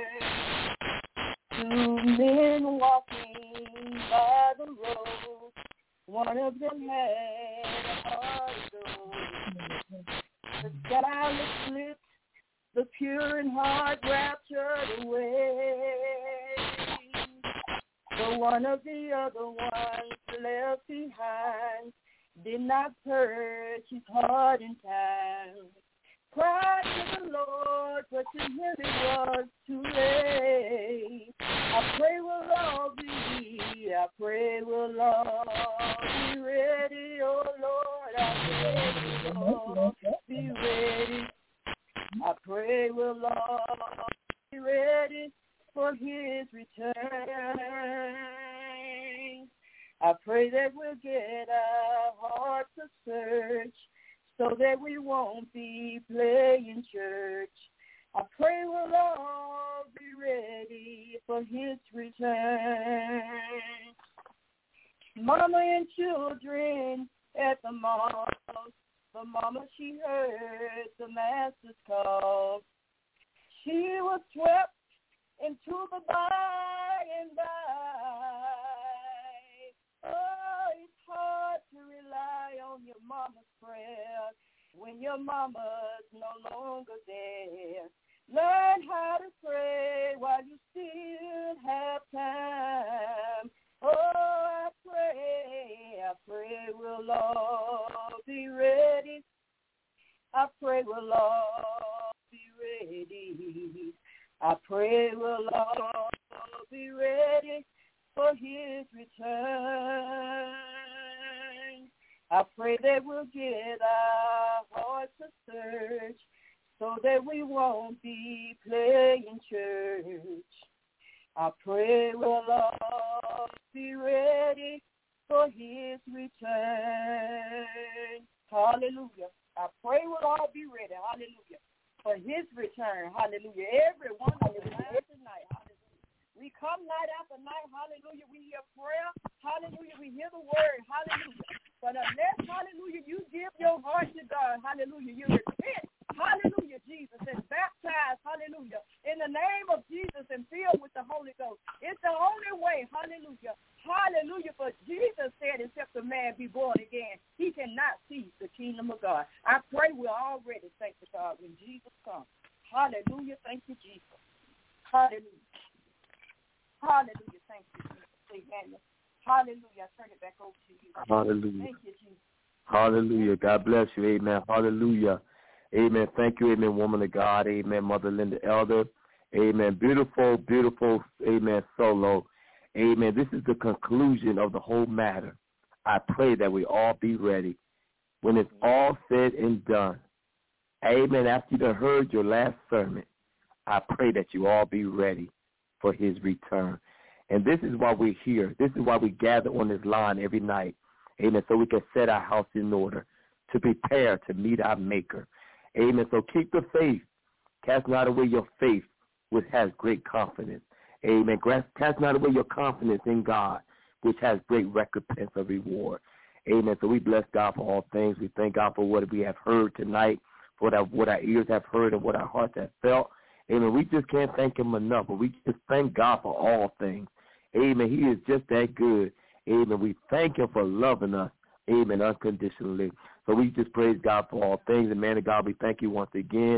Two men walking by the road, one of them had a heart of gold. The sky was split, the pure in heart raptured away. But one of the other ones left behind did not purge his heart in time. Cried to the Lord, but to him it was too late. I pray we'll all be ready, oh Lord, I pray we'll all be ready. I pray we'll all be ready for his return. I pray that we'll get our hearts a search so that we won't be playing church. I pray we'll all be ready for his return. Mama and children at the mall. The mama, she heard the master's call. She was swept into the by and by. Oh, it's hard to rely on your mama's prayer when your mama's no longer there. Learn how to pray while you still have time. Oh, I pray we'll all be ready. I pray we'll all be ready. I pray we'll all be ready for his return. I pray that we'll get our hearts a search so that we won't be playing church. I pray we'll all be ready for his return. Hallelujah. I pray we'll all be ready. Hallelujah. For his return. Hallelujah. Everyone on the line tonight. Hallelujah. We come night after night. Hallelujah. We hear prayer. Hallelujah. We hear the word. Hallelujah. But unless, hallelujah, you give your heart to God. Hallelujah. You repent. Hallelujah, Jesus, and baptized, hallelujah, in the name of Jesus and filled with the Holy Ghost. It's the only way, hallelujah, hallelujah, for Jesus said, except a man be born again, he cannot see the kingdom of God. I pray we're already sanctified when Jesus comes. Hallelujah, thank you, Jesus. Hallelujah. Hallelujah, thank you, Jesus. Amen. Hallelujah, I turn it back over to you. Hallelujah. Thank you, Jesus. Hallelujah. God bless you. Amen. Hallelujah. Amen. Thank you. Amen, woman of God. Amen, Mother Linda Elder. Amen. Beautiful, beautiful, amen, solo. Amen. This is the conclusion of the whole matter. I pray that we all be ready. When it's all said and done, amen, after you heard your last sermon, I pray that you all be ready for his return. And this is why we're here. This is why we gather on this line every night. Amen. So we can set our house in order to prepare to meet our Maker. Amen. So keep the faith. Cast not away your faith, which has great confidence. Amen. Cast not away your confidence in God, which has great recompense of reward. Amen. So we bless God for all things. We thank God for what we have heard tonight, for what our ears have heard and what our hearts have felt. Amen. We just can't thank him enough, but we just thank God for all things. Amen. He is just that good. Amen. We thank him for loving us. Amen. Unconditionally. So we just praise God for all things. And man of God, we thank you once again.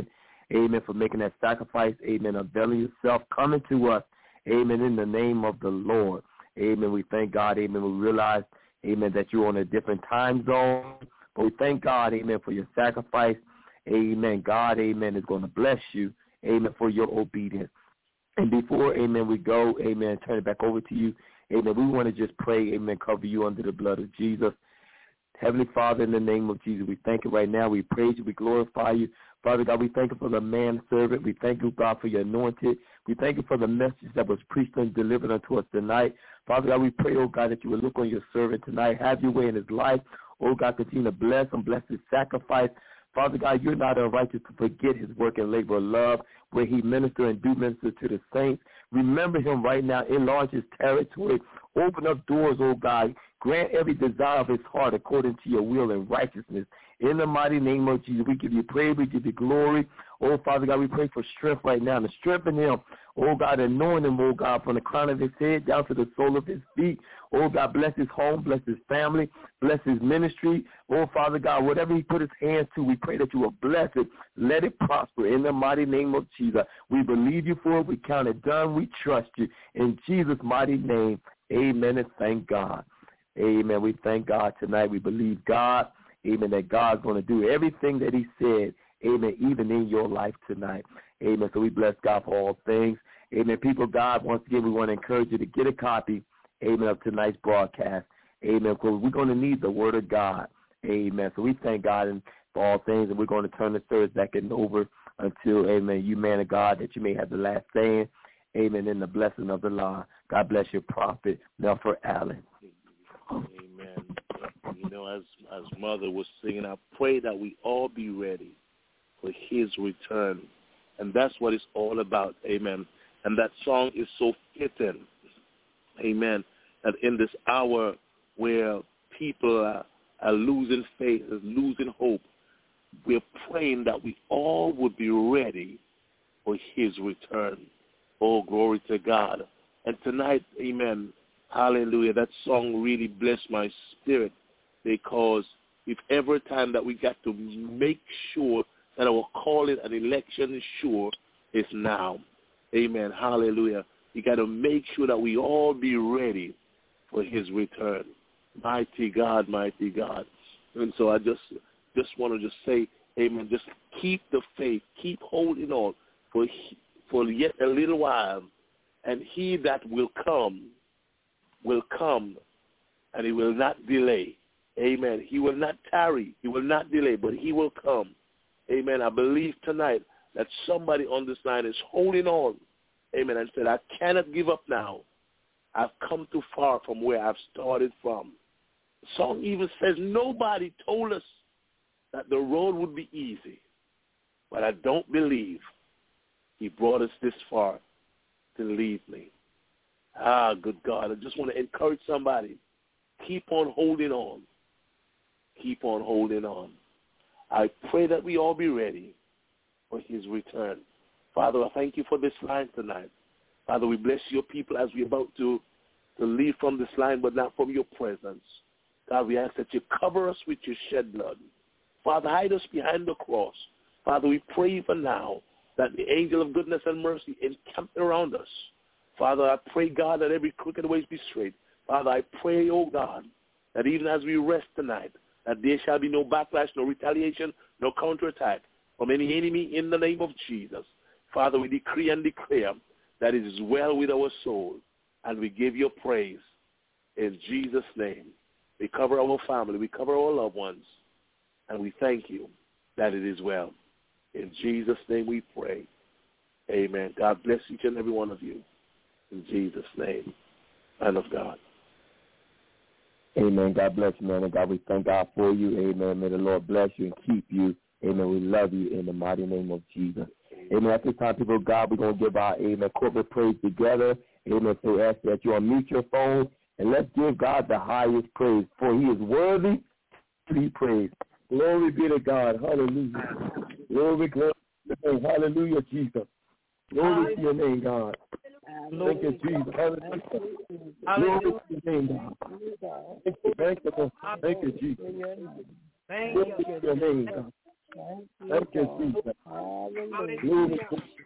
amen, for making that sacrifice, amen, availing yourself, coming to us, amen, in the name of the Lord. Amen. We thank God, amen. We realize, amen, that you're on a different time zone, but we thank God, amen, for your sacrifice. Amen. God, amen, is going to bless you, amen, for your obedience. And before, amen, we go, amen, turn it back over to you. Amen. We want to just pray, amen, cover you under the blood of Jesus. Heavenly Father, in the name of Jesus, we thank you right now. We praise you. We glorify you. Father God, we thank you for the man servant. We thank you, God, for your anointed. We thank you for the message that was preached and delivered unto us tonight. Father God, we pray, oh God, that you will look on your servant tonight. Have your way in his life. Oh God, continue to bless him, bless his sacrifice. Father God, you're not unrighteous to forget his work and labor of love, where he minister and do minister to the saints. Remember him right now. Enlarge his territory. Open up doors, oh God. Grant every desire of his heart according to your will and righteousness. In the mighty name of Jesus, we give you praise. We give you glory. Oh, Father God, we pray for strength right now. To strengthen him, oh God, anoint him, oh God, from the crown of his head down to the sole of his feet. Oh God, bless his home, bless his family, bless his ministry. Oh, Father God, whatever he put his hands to, we pray that you will bless it. Let it prosper in the mighty name of Jesus. We believe you for it. We count it done. We trust you. In Jesus' mighty name, amen, and thank God. Amen. We thank God tonight. We believe God, amen, that God's going to do everything that he said, amen, even in your life tonight. Amen. So we bless God for all things. Amen. People of God, once again, we want to encourage you to get a copy, amen, of tonight's broadcast. Amen. Because we're going to need the word of God. Amen. So we thank God for all things, and we're going to turn the service back over until, amen, you man of God, that you may have the last saying. Amen. In the blessing of the Lord. God bless your prophet, Nelfer Allen. Amen. You know, as Mother was singing, I pray that we all be ready for his return. And that's what it's all about. Amen. And that song is so fitting. Amen. That in this hour where people are losing faith, losing hope, we're praying that we all would be ready for his return. Oh, glory to God. And tonight, amen, hallelujah, that song really blessed my spirit, because if every time that we got to make sure that our calling and election is sure, it's now. Amen, hallelujah. You got to make sure that we all be ready for his return. Mighty God, mighty God. And so I just want to just say, amen, just keep the faith, keep holding on for yet a little while, and he that will come, and he will not delay. Amen. He will not tarry. He will not delay, but he will come. Amen. I believe tonight that somebody on this line is holding on. Amen. And said, I cannot give up now. I've come too far from where I've started from. The song even says, nobody told us that the road would be easy, but I don't believe he brought us this far to leave me. Ah, good God. I just want to encourage somebody. Keep on holding on. Keep on holding on. I pray that we all be ready for his return. Father, I thank you for this line tonight. Father, we bless your people as we're about to leave from this line, but not from your presence. God, we ask that you cover us with your shed blood. Father, hide us behind the cross. Father, we pray even now that the angel of goodness and mercy encamp around us. Father, I pray, God, that every crooked ways be straight. Father, I pray, oh God, that even as we rest tonight, that there shall be no backlash, no retaliation, no counterattack from any enemy in the name of Jesus. Father, we decree and declare that it is well with our soul, and we give you praise in Jesus' name. We cover our family, we cover our loved ones, and we thank you that it is well. In Jesus' name we pray. Amen. God bless each and every one of you. In Jesus' name. Man of God. Amen. God bless you, man. And God, we thank God for you. Amen. May the Lord bless you and keep you. Amen. We love you in the mighty name of Jesus. Amen. At this time, people of God, we're going to give our, amen, corporate praise together. Amen. So ask that you unmute your phone, and let's give God the highest praise, for he is worthy to be praised. Glory be to God. Hallelujah. Glory, glory. Hallelujah, Jesus. Glory to your name, God. Thank you, Jesus. Hallelujah. Glory to your name, God. Thank you, Jesus. Thank Glory to your name, God. Thank you, Jesus. Hallelujah.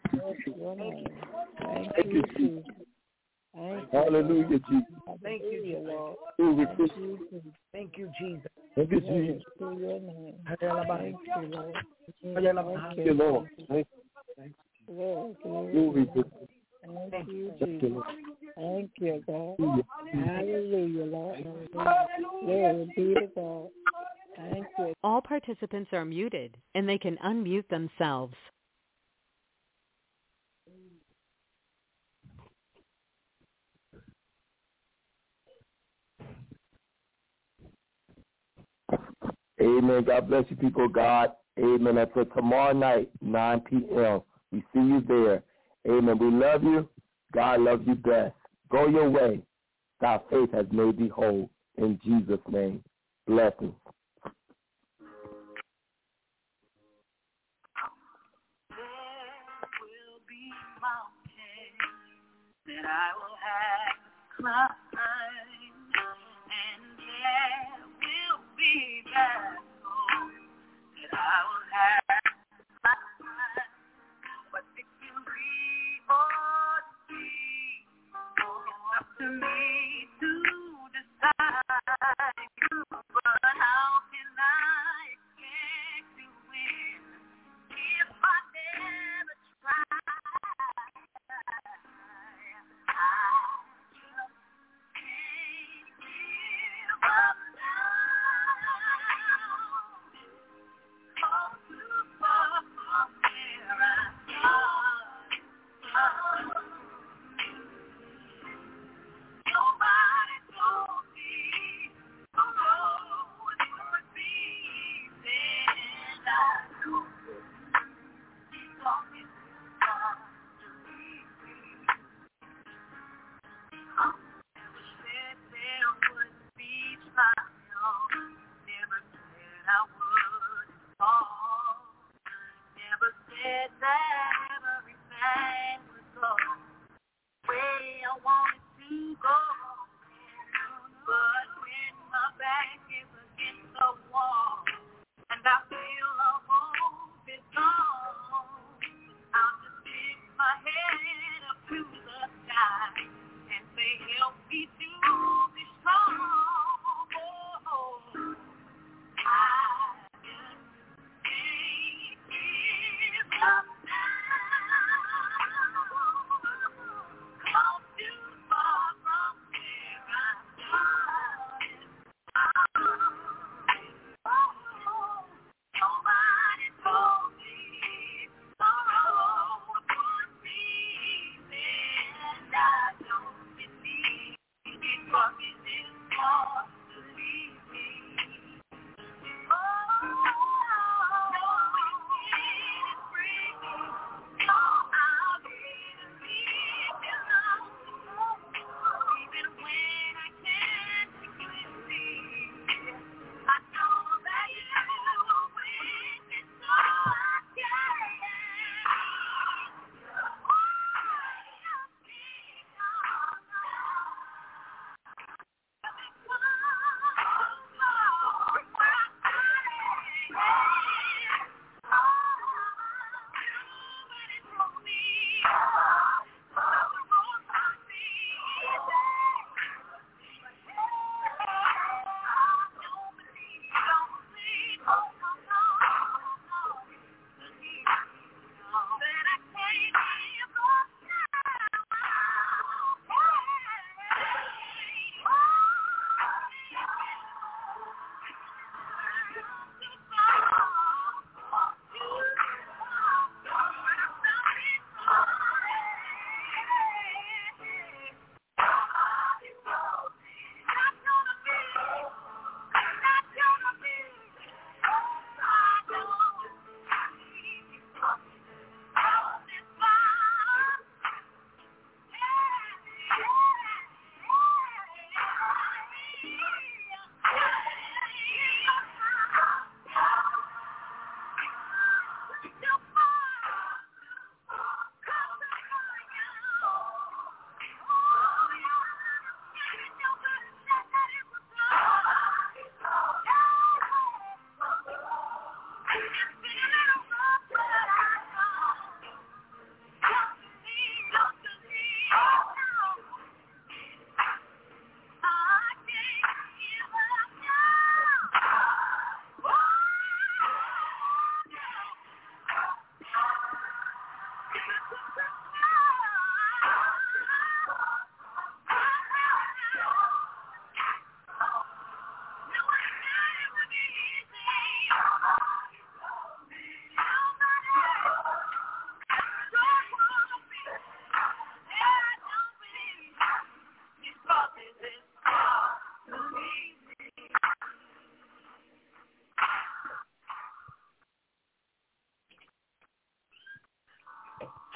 Thank you, Jesus. Hallelujah, Jesus. Thank you, Lord. Thank you, Jesus. Thank you, Jesus. To your name. Thank you, Lord. Thank you, Lord. Thank Lord, you, Jesus. thank you, Jesus. Thank you, God. Hallelujah, Lord. Glory be to God. Thank you. All participants are muted, and they can unmute themselves. Amen. God bless you, people of God. Amen. Until tomorrow night, 9 p.m. We see you there. Amen. We love you. God loves you best. Go your way. Thy faith has made thee whole. In Jesus' name. Blessings. That I will have climbed, and there will be battles that I will have climbed, but it can be or be up to me to decide. But how can I expect to win if I never try?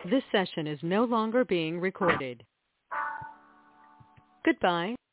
This session is no longer being recorded. Goodbye.